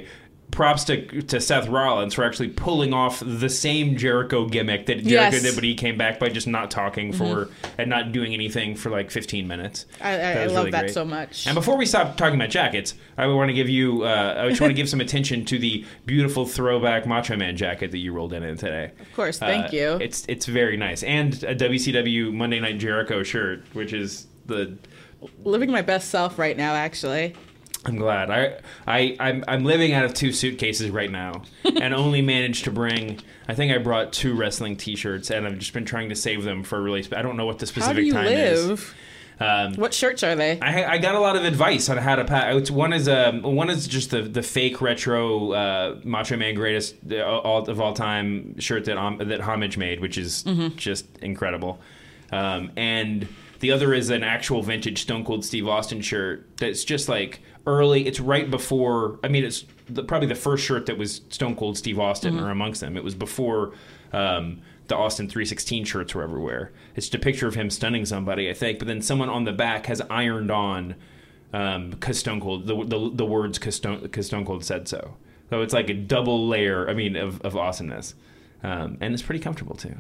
props to to Seth Rollins for actually pulling off the same Jericho gimmick that Jericho Yes. did, but he came back by just not talking for Mm-hmm. and not doing anything for like fifteen minutes. I, I, That I was love really that great. so much. And before we stop talking about jackets, I want to give you, uh, I just want to give some attention to the beautiful throwback Macho Man jacket that you rolled in, in today. Of course, thank Uh, you. It's it's very nice, and a W C W Monday Night Jericho shirt, which is the. Living my best self right now, actually. I'm glad. I I I'm I'm living out of two suitcases right now, and only managed to bring. I think I brought two wrestling T-shirts, and I've just been trying to save them for really. I don't know what the specific How do you time is. live? Um, What shirts are they? I, I got a lot of advice on how to pack. It's, one is um, one is just the, the fake retro uh, Macho Man greatest uh, all, of all time shirt that um, that Homage made, which is Mm-hmm. just incredible. Um, and the other is an actual vintage Stone Cold Steve Austin shirt that's just like early. It's right before. I mean, it's the, probably the first shirt that was Stone Cold Steve Austin Mm-hmm. or amongst them. It was before. Um, the Austin three sixteen shirts were everywhere. It's just a picture of him stunning somebody, I think. But then someone on the back has ironed on um, cause Stone Cold, the, the, the words cause Stone, cause Stone Cold said so. So it's like a double layer, I mean, of, of awesomeness. Um, and it's pretty comfortable, too.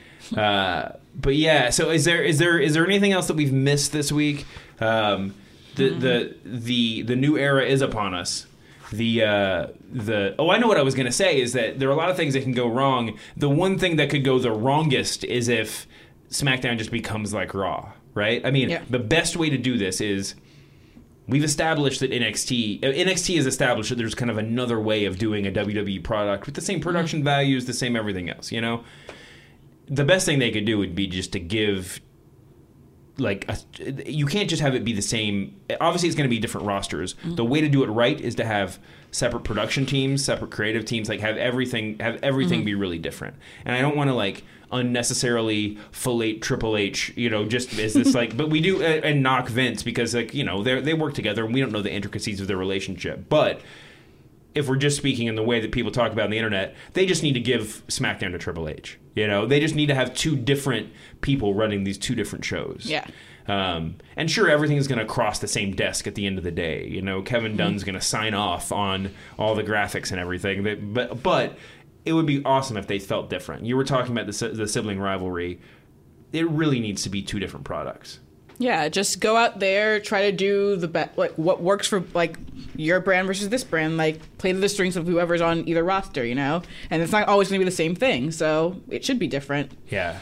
Uh, but yeah, so is there is there is there anything else that we've missed this week? Um, the, the the the new era is upon us. The uh, the oh, I know what I was going to say is that there are a lot of things that can go wrong. The one thing that could go the wrongest is if SmackDown just becomes like Raw, right? I mean, Yeah. the best way to do this is we've established that N X T uh, N X T has established that there's kind of another way of doing a W W E product with the same production values, the same everything else. You know, the best thing they could do would be just to give. Like a, you can't just have it be the same. Obviously, it's going to be different rosters. Mm-hmm. The way to do it right is to have separate production teams, separate creative teams. Like have everything, have everything mm-hmm. be really different. And I don't want to like unnecessarily fillet Triple H. You know, just as this like. But we do uh, and knock Vince because like you know they they work together and we don't know the intricacies of their relationship. But if we're just speaking in the way that people talk about on the internet, they just need to give SmackDown to Triple H. You know, they just need to have two different people running these two different shows. Yeah. Um, and sure, everything's going to cross the same desk at the end of the day. You know, Kevin Mm-hmm. Dunn's going to sign off on all the graphics and everything. But, but but it would be awesome if they felt different. You were talking about the the sibling rivalry. It really needs to be two different products. Yeah, just go out there, try to do the best, like what works for like your brand versus this brand. Like play to the strengths of whoever's on either roster, you know. And it's not always going to be the same thing, so it should be different. Yeah.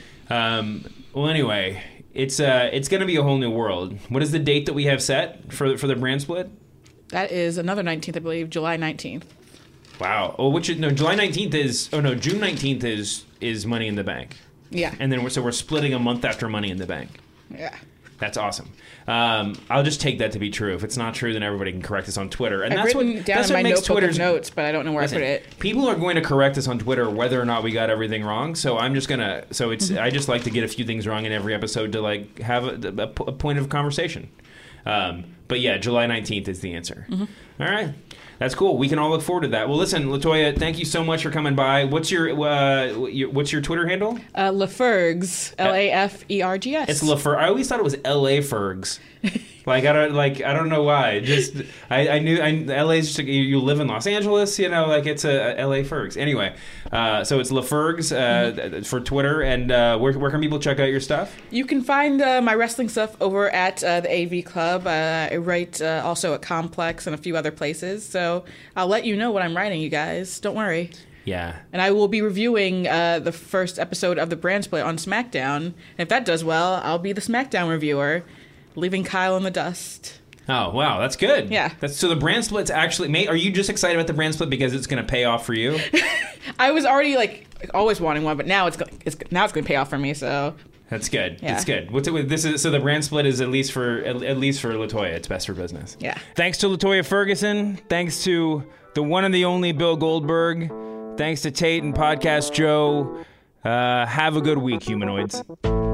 Um, well, anyway, it's uh, it's going to be a whole new world. What is the date that we have set for for the brand split? That is another nineteenth, I believe, July nineteenth. Wow. Oh, which is no July nineteenth is oh no June nineteenth is is Money in the Bank. Yeah. And then we're so we're splitting a month after Money in the Bank. Yeah. That's awesome. Um, I'll just take that to be true. If it's not true, then everybody can correct us on Twitter. And I've that's written what down that's in what my makes notebook Twitter's of notes, but I don't know where Listen, I put it. People are going to correct us on Twitter whether or not we got everything wrong. So I'm just gonna. So it's. I just like to get a few things wrong in every episode to like have a, a, a point of conversation. Um, but yeah, July nineteenth is the answer. Mm-hmm. All right. That's cool. We can all look forward to that. Well, listen, Latoya, thank you so much for coming by. What's your, uh, your what's your Twitter handle? Uh, Lafergs, L A F E R G S. It's Lafer. I always thought it was L A Fergs. Like I don't like I don't know why. Just I, I knew I, L A's just you, you live in Los Angeles, you know, like it's a, a L A Fergs. Anyway, uh, so it's Lafergs uh, mm-hmm. for Twitter, and uh, where where can people check out your stuff? You can find uh, my wrestling stuff over at uh, the A V Club. Uh, I write uh, also at Complex and a few other places, so I'll let you know what I'm writing. You guys, don't worry. Yeah. And I will be reviewing uh, the first episode of the Brand Split on SmackDown. And if that does well, I'll be the SmackDown reviewer, leaving Kyle in the dust. Oh wow, that's good. Yeah. That's so the brand split's actually. May, are you just excited about the brand split because it's going to pay off for you? I was already like always wanting one, but now it's, it's now it's going to pay off for me. So that's good. Yeah. That's good. What's it, this is so the brand split is at least for at, at least for Latoya. It's best for business. Yeah. Thanks to Latoya Ferguson. Thanks to the one and the only Bill Goldberg. Thanks to Tate and Podcast Joe. Uh, have a good week, humanoids.